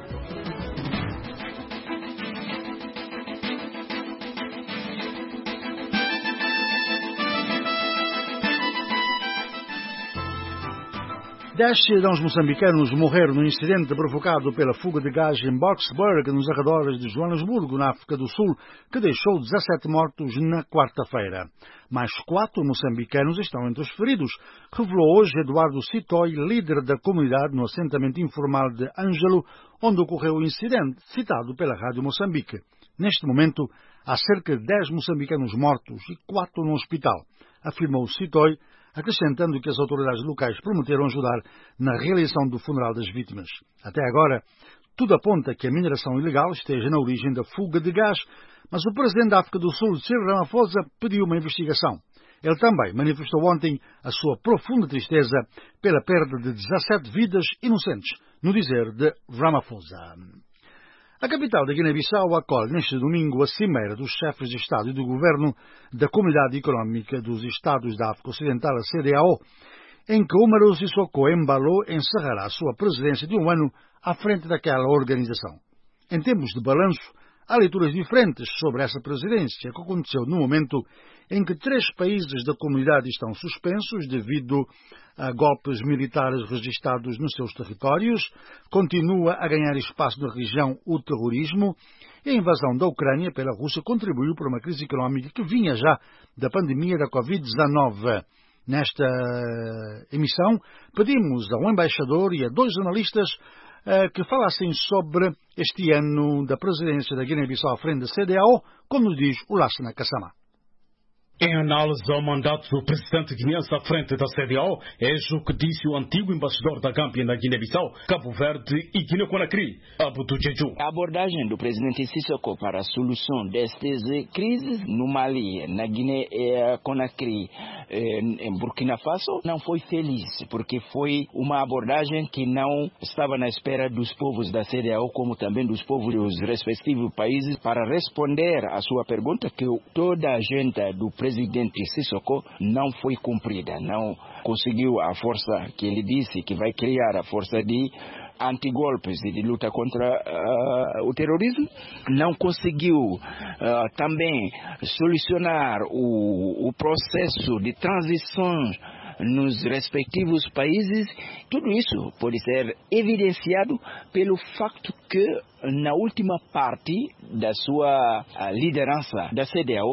Dez cidadãos moçambicanos morreram no incidente provocado pela fuga de gás em Boxburg, nos arredores de Joanesburgo, na África do Sul, que deixou dezassete mortos na quarta-feira. Mais quatro moçambicanos estão entre os feridos, revelou hoje Eduardo Citoy, líder da comunidade no assentamento informal de Ângelo, onde ocorreu o incidente, citado pela Rádio Moçambique. Neste momento, há cerca de dez moçambicanos mortos e quatro no hospital, afirmou Citoy, acrescentando que as autoridades locais prometeram ajudar na realização do funeral das vítimas. Até agora, tudo aponta que a mineração ilegal esteja na origem da fuga de gás, mas o presidente da África do Sul, Cyril Ramaphosa, pediu uma investigação. Ele também manifestou ontem a sua profunda tristeza pela perda de dezassete vidas inocentes, no dizer de Ramaphosa. A capital da Guiné-Bissau acolhe neste domingo a cimeira dos chefes de Estado e do Governo da Comunidade Económica dos Estados da África Ocidental, a C D A O, em que Umaru Sissoko Embalo encerrará a sua presidência de um ano à frente daquela organização. Em termos de balanço, há leituras diferentes sobre essa presidência, que aconteceu no momento em que três países da comunidade estão suspensos devido a golpes militares registados nos seus territórios, continua a ganhar espaço na região o terrorismo e a invasão da Ucrânia pela Rússia contribuiu para uma crise económica que vinha já da pandemia da covid dezenove. Nesta emissão, pedimos a um embaixador e a dois jornalistas que falassem sobre este ano da presidência da Guiné-Bissau à frente da C D A O, como nos diz o Lassana Kassama. Em análise ao mandato do presidente guineense à frente da C D A O, é o que disse o antigo embaixador da Gâmbia na Guiné-Bissau, Cabo Verde e Guiné-Conakry, Abdou Djeju. A abordagem do presidente Sissoko para a solução destas crises no Mali, na Guiné-Conakry, em Burkina Faso, não foi feliz, porque foi uma abordagem que não estava na espera dos povos da C D A O, como também dos povos dos respectivos países, para responder à sua pergunta que toda a agenda do presidente presidente Sissoko não foi cumprida, não conseguiu a força que ele disse que vai criar, a força de antigolpes e de luta contra uh, o terrorismo, não conseguiu uh, também solucionar o, o processo de transição nos respectivos países. Tudo isso pode ser evidenciado pelo facto que na última parte da sua liderança da C D A O,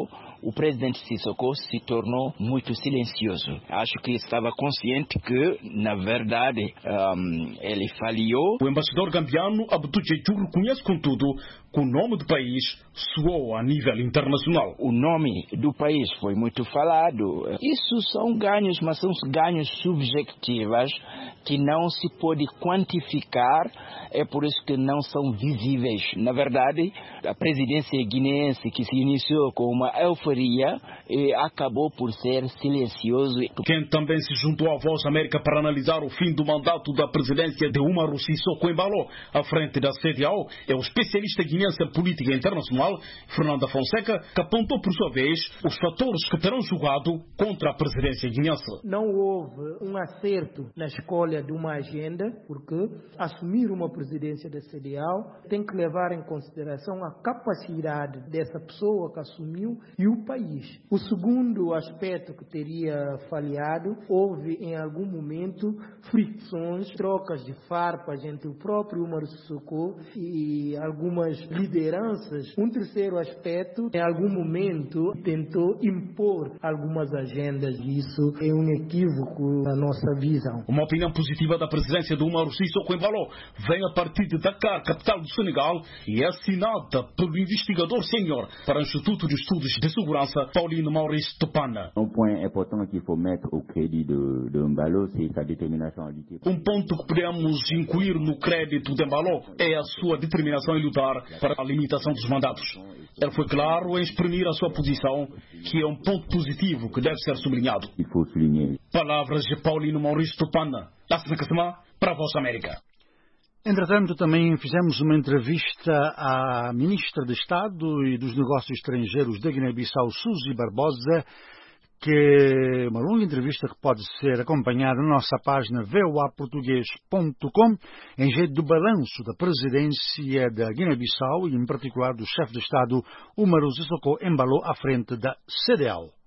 o presidente Sissoko se tornou muito silencioso. Acho que estava consciente que, na verdade, um, ele falhou. O embaixador gambiano Abdou Djedju reconhece, contudo, que o nome do país soou a nível internacional. O nome do país foi muito falado. Isso são ganhos, mas são ganhos subjetivos que não se pode quantificar, é por isso que não são visíveis. Na verdade, a presidência guineense, que se iniciou com uma euforia, e acabou por ser silencioso. Quem também se juntou à Voz América para analisar o fim do mandato da presidência de Umaru Sissoko Embalo à frente da C D A O é o especialista guineense em política internacional, Fernando Fonseca, que apontou por sua vez os fatores que terão jogado contra a presidência guineense. Não houve um acerto na escolha de uma agenda, porque assumir uma presidência da C D A O tem que levar em consideração a capacidade dessa pessoa que assumiu e o país. O segundo aspecto que teria falhado, houve em algum momento fricções, trocas de farpas entre o próprio Umaru Sissoko e algumas lideranças. Um terceiro aspecto, em algum momento, tentou impor algumas agendas. Isso é um equívoco na nossa visão. Uma opinião positiva da presidência do Umaru Sissoko Embalo vem a partir de Dakar, capital do Senegal, e é assinada pelo investigador sênior para o Instituto de Estudos de Segurança, Paulino Maurice Tupana. Um point important qu'il faut mettre au crédit de, de Embalo, c'est sa détermination à lutter. Um ponto que podemos incluir no crédito de Embalo é a sua determinação em lutar para a limitação dos mandatos. Ele foi claro em exprimir a sua posição, que é um ponto positivo que deve ser sublinhado. Il faut souligner. Palavras de Paulino Maurice Tupana, da Sinacasma, para a Voz América. Entretanto, também fizemos uma entrevista à Ministra de Estado e dos Negócios Estrangeiros da Guiné-Bissau, Suzy Barbosa, que é uma longa entrevista que pode ser acompanhada na nossa página v o a português ponto com, em jeito do balanço da presidência da Guiné-Bissau e, em particular, do chefe de Estado, Umaru Sissoko Embalo, à frente da C D A O.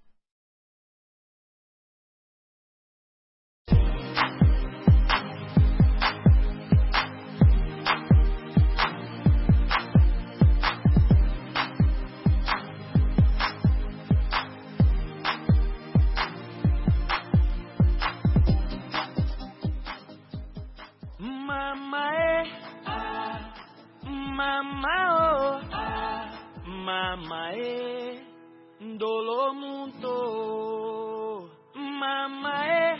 Mama oh, mama eh, dolo muito. Mama eh,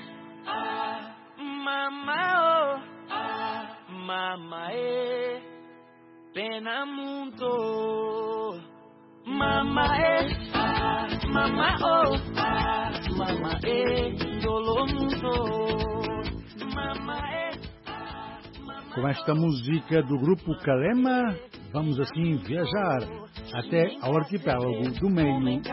mama oh, mama eh, pena muito. Mama eh, mama oh, mama eh, dolo muito. Mama eh. Com esta música do grupo Kalema, vamos assim viajar até ao arquipélago do meio do mundo.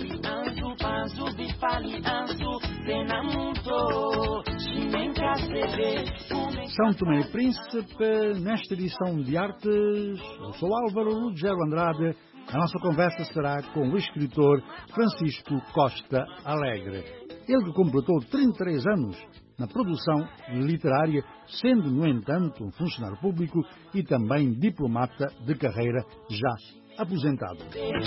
São Tomé e Príncipe, nesta edição de Artes, eu sou Álvaro Ruggiero Andrade. A nossa conversa será com o escritor Francisco Costa Alegre. Ele que completou trinta e três anos na produção literária, sendo, no entanto, um funcionário público e também diplomata de carreira já aposentado.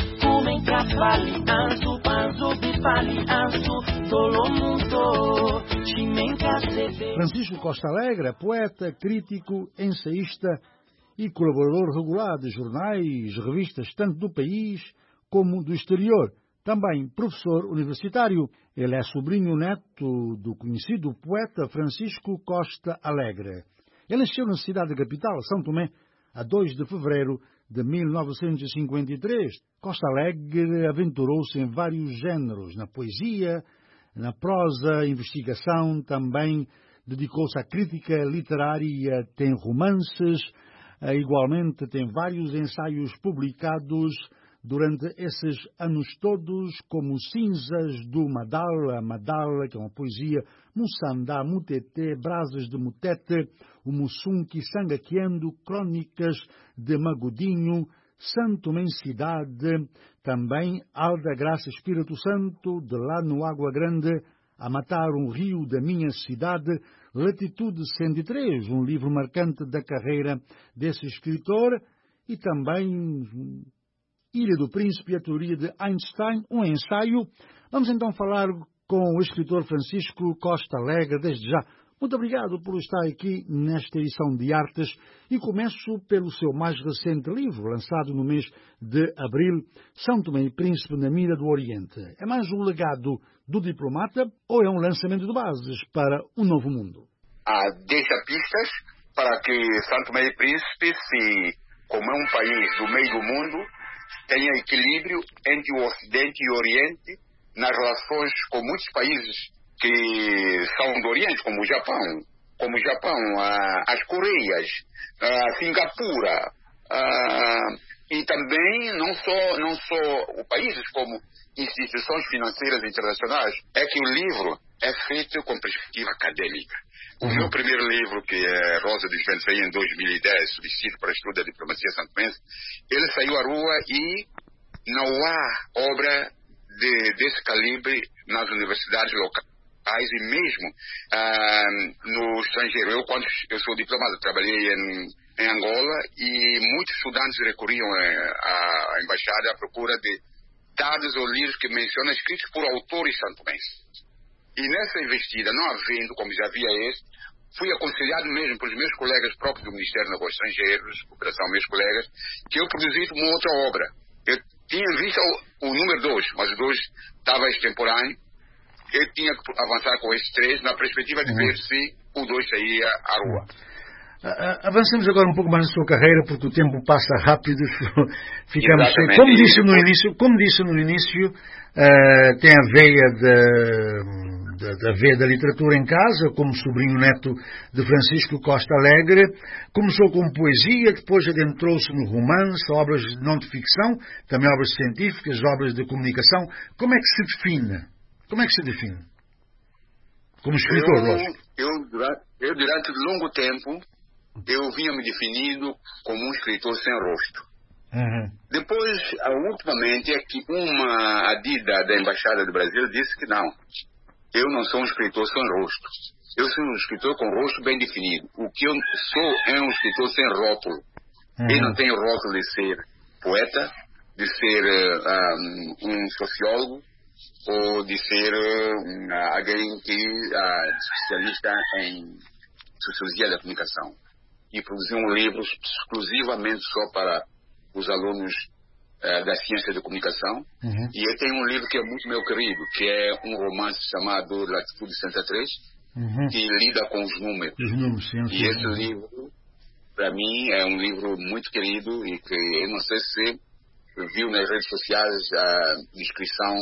Francisco Costa Alegre é poeta, crítico, ensaísta e colaborador regular de jornais, revistas, tanto do país como do exterior. Também professor universitário. Ele é sobrinho-neto do conhecido poeta Francisco Costa Alegre. Ele nasceu na cidade capital, São Tomé, a dois de fevereiro de mil novecentos e cinquenta e três. Costa Alegre aventurou-se em vários géneros, na poesia, na prosa, investigação, também dedicou-se à crítica literária, tem romances, igualmente tem vários ensaios publicados durante esses anos todos, como Cinzas do Madala, Madala, que é uma poesia, Mussandá, Mutete, Brasas de Mutete, o Mussunki, Sangaquendo, Crônicas de Magudinho, Santo Mensidade, também Alda Graça Espírito Santo, de lá no Água Grande, A Matar um Rio da Minha Cidade, Latitude cento e três, um livro marcante da carreira desse escritor, e também Ilha do Príncipe e a Teoria de Einstein, um ensaio. Vamos então falar com o escritor Francisco Costa Alegre, desde já. Muito obrigado por estar aqui nesta edição de Artes e começo pelo seu mais recente livro, lançado no mês de abril, São Tomé e Príncipe na Mira do Oriente. É mais um legado do diplomata ou é um lançamento de bases para um novo mundo? Ah, deixa pistas para que São Tomé e Príncipe, se, como é um país do meio do mundo, tenha equilíbrio entre o Ocidente e o Oriente nas relações com muitos países que são do Oriente, como o Japão, como o Japão, ah, as Coreias, ah, Singapura, ah, e também não só, não só países como instituições financeiras internacionais. É que o livro é feito com perspectiva acadêmica. O meu primeiro livro, que é Rosa dos Ventos, em dois mil e dez, Subsídio para Estudo da Diplomacia santomense, ele saiu à rua e não há obra de, desse calibre nas universidades locais e mesmo ah, no estrangeiro. Eu, quando eu sou diplomata, trabalhei em, em Angola e muitos estudantes recorriam à embaixada à procura de dados ou livros que mencionam escritos por autores santomenses. E nessa investida, não havendo, como já havia esse, fui aconselhado mesmo pelos meus colegas próprios do Ministério dos Negócios Estrangeiros, Cooperação, meus colegas, que eu produzisse uma outra obra. Eu tinha visto o, o número dois, mas o dois estava extemporâneo. Eu tinha que avançar com esses três na perspectiva de uhum. ver se o dois saía à rua. Uh, avancemos agora um pouco mais na sua carreira, porque o tempo passa rápido. Ficamos sem... Como disse no início, como disse no início uh, tem a veia da, da, da veia da literatura em casa, como sobrinho neto de Francisco Costa Alegre. Começou com poesia, depois adentrou-se no romance, obras não de ficção, também obras científicas, obras de comunicação. Como é que se define? Como é que se define? Como escritor, eu, lógico. Eu, eu, durante longo tempo, eu vinha me definindo como um escritor sem rosto. Uhum. Depois, ultimamente, é que uma adida da Embaixada do Brasil disse que não. Eu não sou um escritor sem rosto. Eu sou um escritor com rosto bem definido. O que eu sou é um escritor sem rótulo. Uhum. Eu não tenho rótulo de ser poeta, de ser uh, um, um sociólogo, ou de ser uh, alguém que é uh, especialista em sociologia da comunicação. E produzir um livro exclusivamente só para os alunos uh, da ciência da comunicação. Uhum. E eu tenho um livro que é muito meu querido, que é um romance chamado Latitude sessenta e três, uhum. que lida com os números. Os números, sim, sim. E esse livro, para mim, é um livro muito querido e que eu não sei se viu nas redes sociais a descrição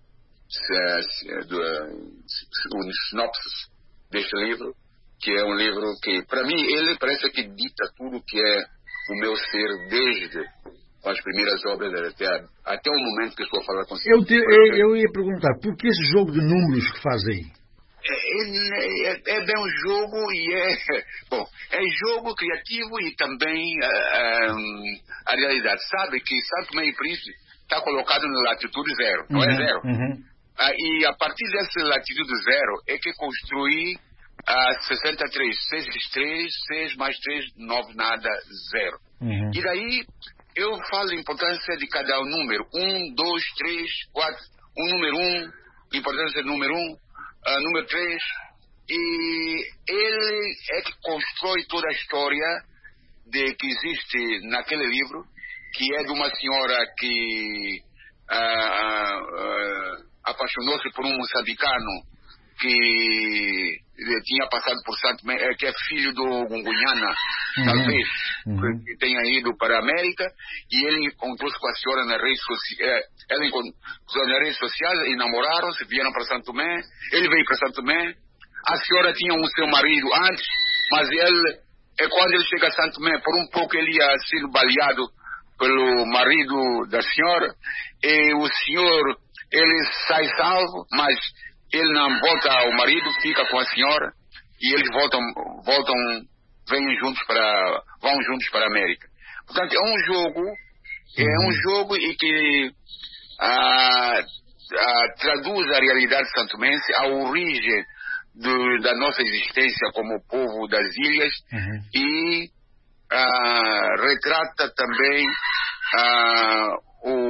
do uh, sinopse deste livro, que é um livro que, para mim, ele parece que dita tudo que é o meu ser desde as primeiras obras até, até o momento que estou a falar com você. Eu, te, eu, eu ia perguntar, por que esse jogo de números que faz aí? É, é, é bem um jogo e é bom, é jogo criativo e também uh, um, a realidade. Sabe que São Tomé e Príncipe está colocado na latitude zero, não uhum, é zero? Uhum. Ah, e a partir dessa latitude zero é que construí a uh, sessenta e três, seis vezes três, seis mais três, nove nada, zero. Uhum. E daí eu falo a importância de cada número. Um, dois, três, quatro. Um número um, importância do número um, uh, número três. E ele é que constrói toda a história de, que existe naquele livro, que é de uma senhora que uh, uh, apaixonou-se por um moçambicano que tinha passado por Santo Tomé, que é filho do Gungunhana, uhum. talvez, uhum. que tenha ido para a América, e ele encontrou-se com a senhora na rede social, ela encontrou na rede social e namoraram-se, vieram para Santo Tomé, ele veio para Santo Tomé, a senhora tinha um seu marido antes, mas ele, é quando ele chega a Santo Tomé, por um pouco ele ia ser baleado pelo marido da senhora, e o senhor, ele sai salvo, mas ele não volta ao marido, fica com a senhora, e eles voltam, voltam, vêm juntos para, vão juntos para a América. Portanto, é um jogo, é um jogo e que ah, ah, traduz a realidade santomense, a origem do, da nossa existência como povo das ilhas, uhum. e ah, retrata também ah, o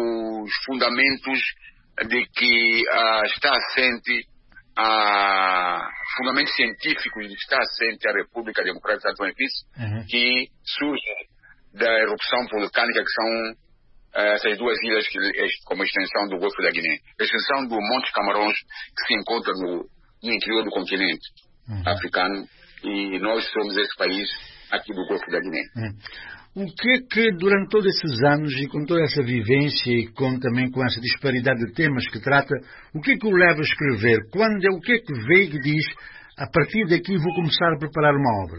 os fundamentos de que uh, está assente, uh, fundamentos científicos de que está assente a República Democrática de Santo Tomé e Príncipe, uhum. que surge da erupção vulcânica, que são uh, essas duas ilhas que, como extensão do Golfo da Guiné. A extensão do Monte Camarões, que se encontra no, no interior do continente uhum. africano, e nós somos esse país aqui do Golfo da Guiné. Uhum. O que é que, durante todos esses anos, e com toda essa vivência, e com, também com essa disparidade de temas que trata, o que é que o leva a escrever? Quando é, o que é que vê e diz, a partir daqui vou começar a preparar uma obra?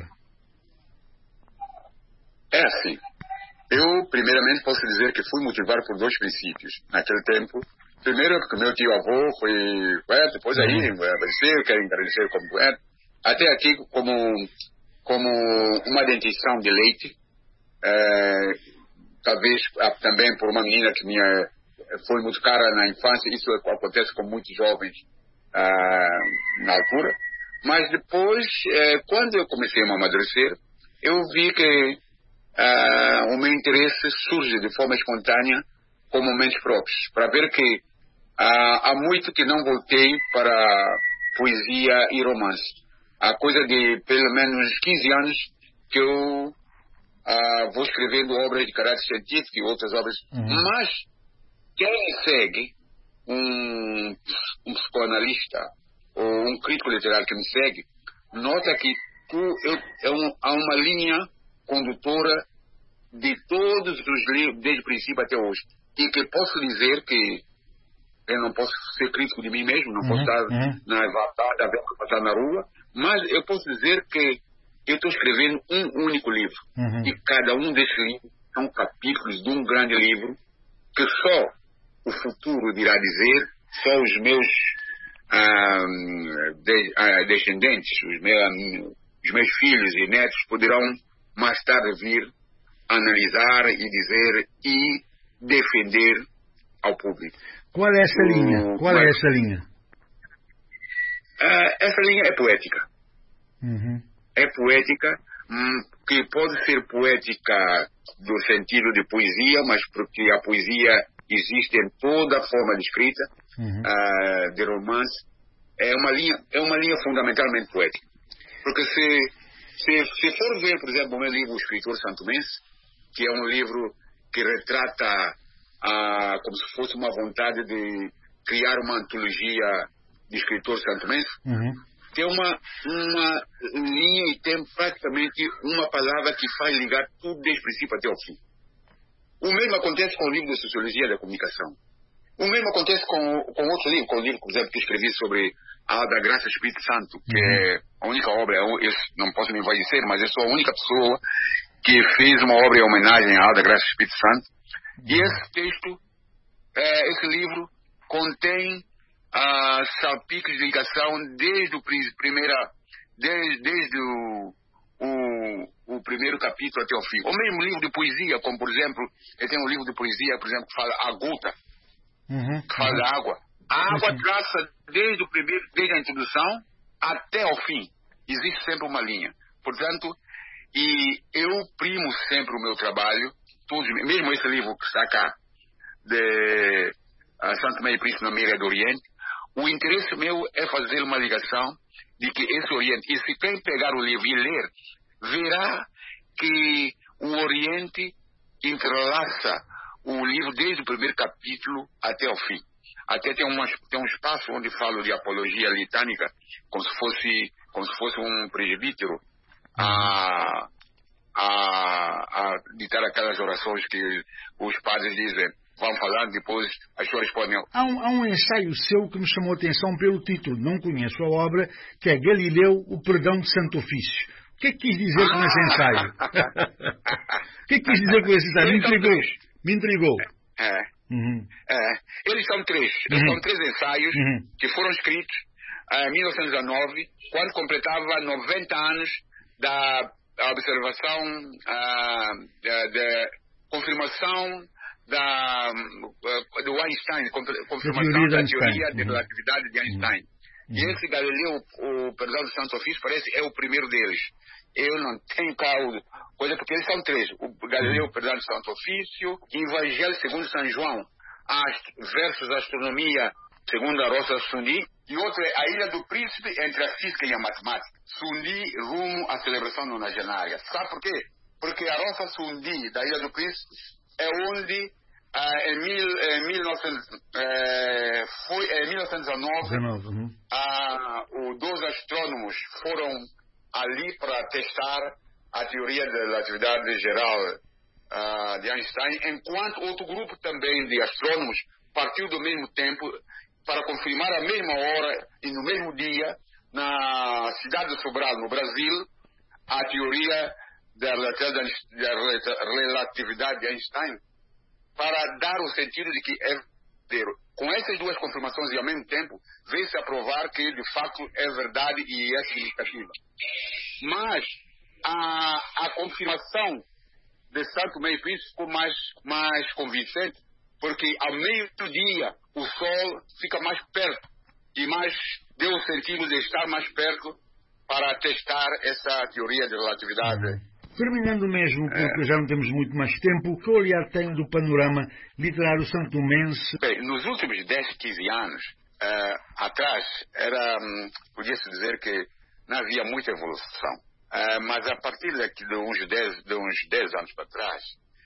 É assim. Eu, primeiramente, posso dizer que fui motivado por dois princípios. Naquele tempo, primeiro, porque meu tio-avô foi poeta, depois aí, uhum. eu quero agradecer como poeta, até aqui como, como uma dentição de leite. É, talvez também por uma menina que minha, foi muito cara na infância, isso acontece com muitos jovens uh, na altura, mas depois, uh, quando eu comecei a amadurecer, eu vi que uh, o meu interesse surge de forma espontânea com momentos próprios, para ver que uh, há muito que não voltei para poesia e romance. Há coisa de pelo menos quinze anos que eu Uh, vou escrevendo obras de caráter científico e outras obras, uhum. mas quem me segue, um, um psicoanalista ou um crítico literário que me segue, nota que tu, eu, é um, há uma linha condutora de todos os livros, desde o princípio até hoje, e que posso dizer que eu não posso ser crítico de mim mesmo, não uhum. posso estar uhum. na evapada, passar na rua, mas eu posso dizer que eu estou escrevendo um único livro. Uhum. E cada um desses livros são capítulos de um grande livro que só o futuro dirá dizer, só os meus ah, de, ah, descendentes, os meus, os meus filhos e netos poderão mais tarde vir analisar e dizer e defender ao público. Qual é essa o, linha? Qual mas, é essa linha? Ah, essa linha é poética. Uhum. É poética, hum, que pode ser poética do sentido de poesia, mas porque a poesia existe em toda forma de escrita, uhum. uh, de romance. É uma linha, é uma linha fundamentalmente poética. Porque se, se, se for ver, por exemplo, o meu livro O Escritor Santomense, que é um livro que retrata uh, como se fosse uma vontade de criar uma antologia de escritores santomenses, uhum. tem uma, uma linha e tem praticamente uma palavra que faz ligar tudo desde o princípio até o fim. O mesmo acontece com o livro de Sociologia da Comunicação. O mesmo acontece com, com outro livro, com o livro, por exemplo, que escrevi sobre a da Graça Espírito Santo, que uhum. é a única obra, eu não posso me envaidecer, mas eu sou a única pessoa que fez uma obra em homenagem à da Graça Espírito Santo. Uhum. E esse texto, é, esse livro, contém Uh, salpicos de indicação desde o primeira, desde, desde o, o, o primeiro capítulo até o fim. Ou mesmo livro de poesia, como por exemplo, eu tenho um livro de poesia, por exemplo, que fala a gota, uhum, que fala uhum. da água. A água uhum. traça desde o primeiro, desde a introdução até o fim. Existe sempre uma linha. Portanto, e eu primo sempre o meu trabalho, todos, mesmo esse livro que está cá, de uh, Santo Tomé e Príncipe na Mira do Oriente, o interesse meu é fazer uma ligação de que esse Oriente, e se quem pegar o livro e ler, verá que o Oriente entrelaça o livro desde o primeiro capítulo até o fim. Até tem, uma, tem um espaço onde falo de apologia litânica, como se fosse, como se fosse um presbítero a, a, a ditar aquelas orações que os padres dizem. Vamos falar, depois as senhoras podem... Há um, há um ensaio seu que me chamou a atenção pelo título, não conheço a obra, que é Galileu, o Perdão de Santo Ofício. O que é que quis dizer com esse ensaio? O que é que quis dizer com esse ensaio? Me intrigou. Me intrigou. É. Uhum. É. Eles são três. Eles uhum. são três ensaios uhum. que foram escritos em mil novecentos e dezenove, quando completava noventa anos da observação, uh, da, da confirmação da, uh, do Einstein, confirmação da teoria de relatividade de Einstein. Uhum. E esse Galileu, o Perdão do Santo Ofício, parece é o primeiro deles. Eu não tenho caldo, coisa, porque eles são três. O Galileu, o Perdão do Santo Ofício, Evangelho segundo São João, versus astronomia, segundo a Rosa Sundi, e outra é a Ilha do Príncipe entre a física e a matemática. Sundi rumo à celebração nonagenária. Sabe por quê? Porque a Rosa Sundi da Ilha do Príncipe é onde ah, em, mil, em, mil e novecentos, eh, foi, em mil novecentos e nove uhum. ah, os dois astrônomos foram ali para testar a teoria da relatividade geral ah, de Einstein, enquanto outro grupo também de astrônomos partiu do mesmo tempo para confirmar a mesma hora e no mesmo dia, na cidade de Sobral, no Brasil, a teoria da relatividade de Einstein, para dar o sentido de que é verdadeiro. Com essas duas confirmações e ao mesmo tempo, veio-se a provar que de fato é verdade e é significativa. Mas a, a confirmação de São Tomé e Príncipe ficou mais, mais convincente, porque ao meio-dia o Sol fica mais perto e mais deu o sentido de estar mais perto para testar essa teoria de relatividade. Terminando mesmo, porque é. já não temos muito mais tempo, que olhar tem do panorama literário santomense? Bem, nos últimos dez, quinze anos uh, atrás, era, um, podia-se dizer que não havia muita evolução. Uh, mas a partir daqui de uns dez, de uns dez anos para trás,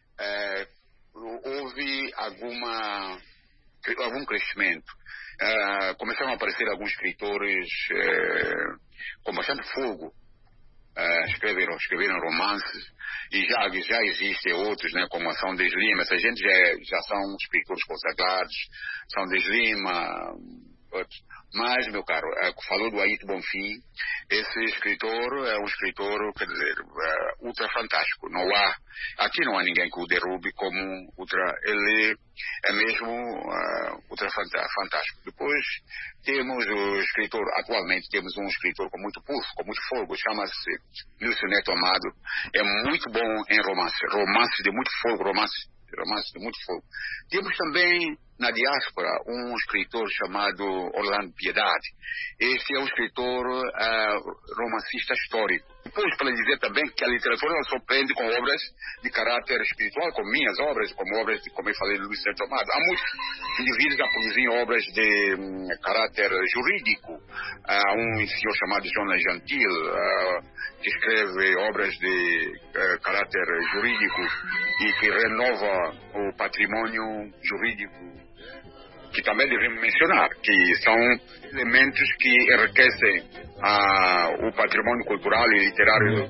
uh, houve alguma, algum crescimento. Uh, começaram a aparecer alguns escritores uh, com bastante fogo. Uh, escreveram, escreveram romances e já, já existem outros, né, como a São Dez Lima. Essa gente já, já são escritores consagrados. São Dez Lima, outros. Mas, meu caro, uh, falou do Aito Bonfim. Esse escritor é um escritor, quer dizer, uh, ultra fantástico. Não há, aqui não há ninguém que o derrube como ultra. Ele é mesmo uh, ultra fantástico. Depois temos o escritor, atualmente temos um escritor com muito pulso, com muito fogo, chama-se Lúcio Neto Amado. É muito bom em romance, romance de muito fogo, romance, romance de muito fogo. Temos também na diáspora um escritor chamado Orlando Piedade. Este é um escritor uh, romancista histórico. Depois, para dizer também que a literatura não surpreende com obras de caráter espiritual, como minhas obras, como obras, de, como eu falei, de Luís Neto Amado. Há muitos indivíduos a produzir obras de um, caráter jurídico. Há um senhor chamado Jonas Gentil, uh, que escreve obras de uh, caráter jurídico e que renova o patrimônio jurídico, que também devemos mencionar, que são elementos que enriquecem ah, o patrimônio cultural e literário.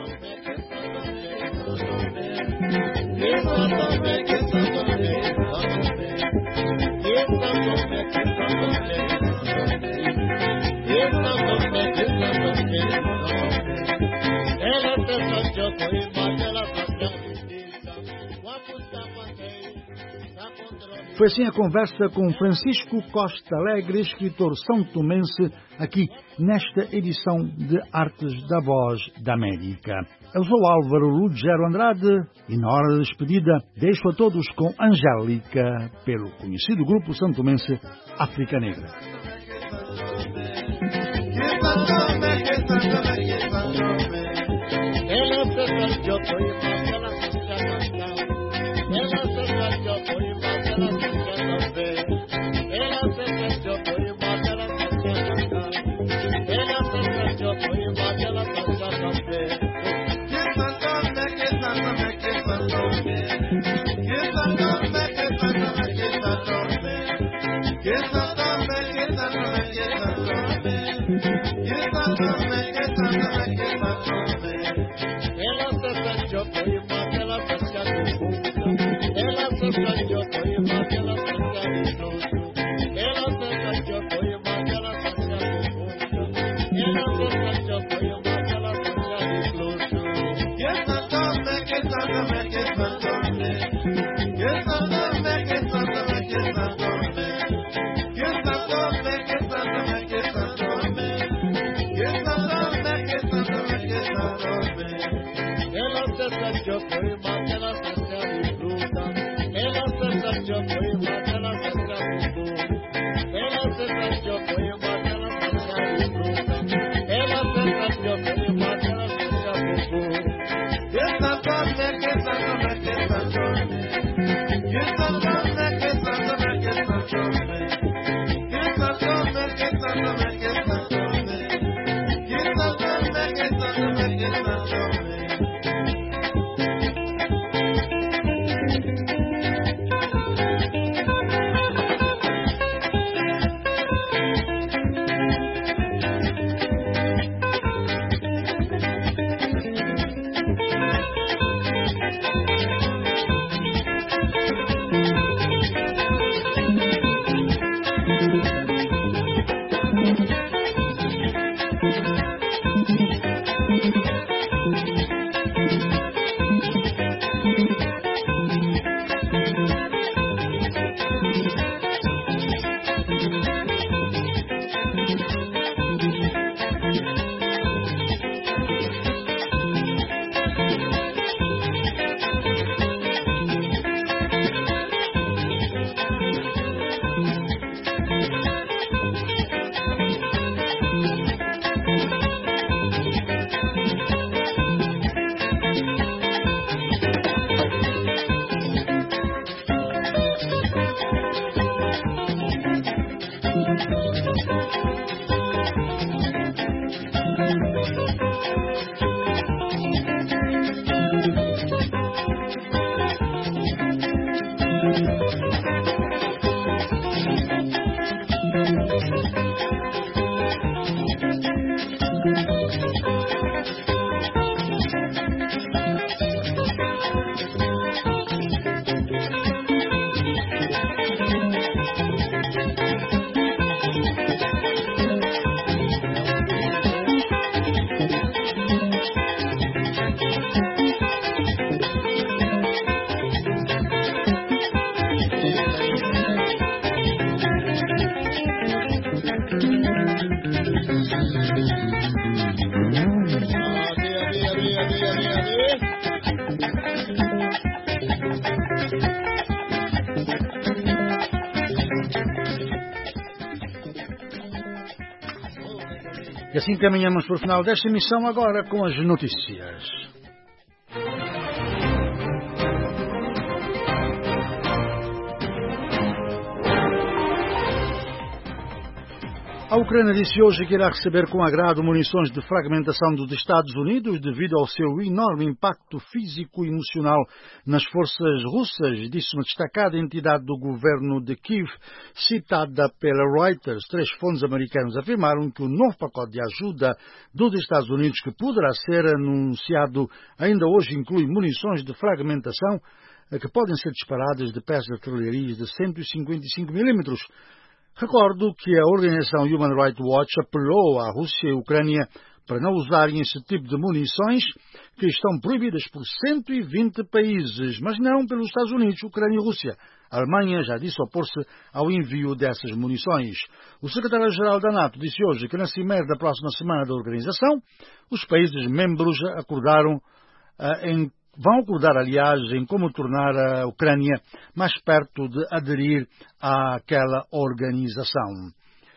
Foi assim a conversa com Francisco Costa Alegre, escritor são-tomense, aqui nesta edição de Artes da Voz da América. Eu sou Álvaro Lugero Andrade e na hora da despedida deixo a todos com Angélica, pelo conhecido grupo são-tomense África Negra. Yes, E assim caminhamos para o final desta emissão, agora com as notícias. A Ucrânia disse hoje que irá receber com agrado munições de fragmentação dos Estados Unidos devido ao seu enorme impacto físico e emocional nas forças russas, disse uma destacada entidade do governo de Kiev, citada pela Reuters. Três fontes americanos afirmaram que o novo pacote de ajuda dos Estados Unidos, que poderá ser anunciado ainda hoje, inclui munições de fragmentação que podem ser disparadas de peças de artilharia de cento e cinquenta e cinco milímetros. Recordo que a organização Human Rights Watch apelou à Rússia e à Ucrânia para não usarem esse tipo de munições que estão proibidas por cento e vinte países, mas não pelos Estados Unidos, Ucrânia e Rússia. A Alemanha já disse opor-se ao envio dessas munições. O secretário-geral da NATO disse hoje que na cimeira da próxima semana da organização, os países membros acordaram uh, em Vão acordar, aliás, em como tornar a Ucrânia mais perto de aderir àquela organização.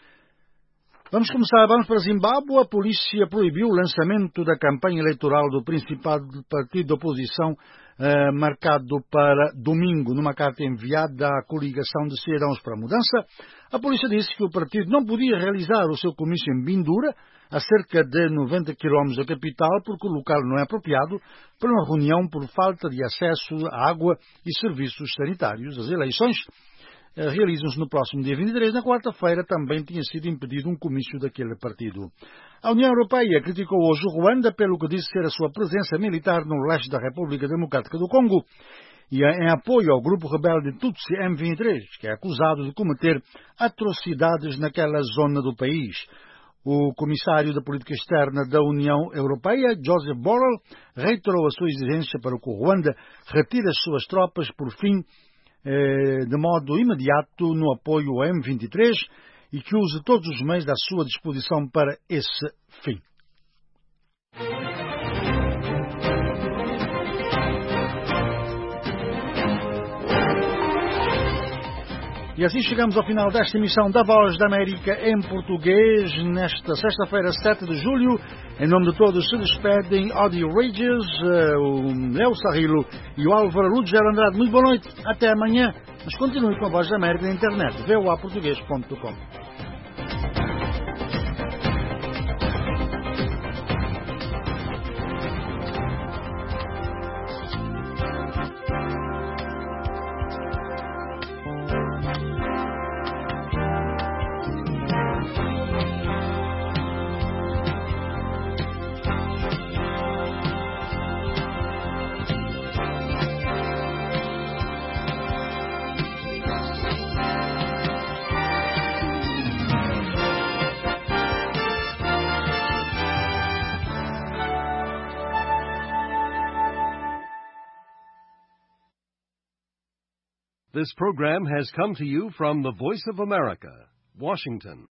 Vamos começar, vamos para Zimbábue. A polícia proibiu o lançamento da campanha eleitoral do principal partido da oposição, eh, marcado para domingo. Numa carta enviada à coligação de Cidadãos para a Mudança, a polícia disse que o partido não podia realizar o seu comício em Bindura, a cerca de noventa quilómetros da capital, porque o local não é apropriado para uma reunião por falta de acesso à água e serviços sanitários. As eleições eh, realizam-se no próximo dia vinte e três. Na quarta-feira também tinha sido impedido um comício daquele partido. A União Europeia criticou hoje o Ruanda pelo que disse ser a sua presença militar no leste da República Democrática do Congo e em apoio ao grupo rebelde Tutsi M vinte e três, que é acusado de cometer atrocidades naquela zona do país. O comissário da Política Externa da União Europeia, Joseph Borrell, reiterou a sua exigência para que o Ruanda retire as suas tropas por fim eh, de modo imediato no apoio ao M vinte e três e que use todos os meios à sua disposição para esse fim. E assim chegamos ao final desta emissão da Voz da América em português, nesta sexta-feira, sete de julho. Em nome de todos se despedem Audio Rages, uh, o Léo Sarrilo e o Álvaro Lúcio Andrade. Muito boa noite, até amanhã. Mas continue com a Voz da América na internet, v o a português ponto com. This program has come to you from the Voice of America, Washington.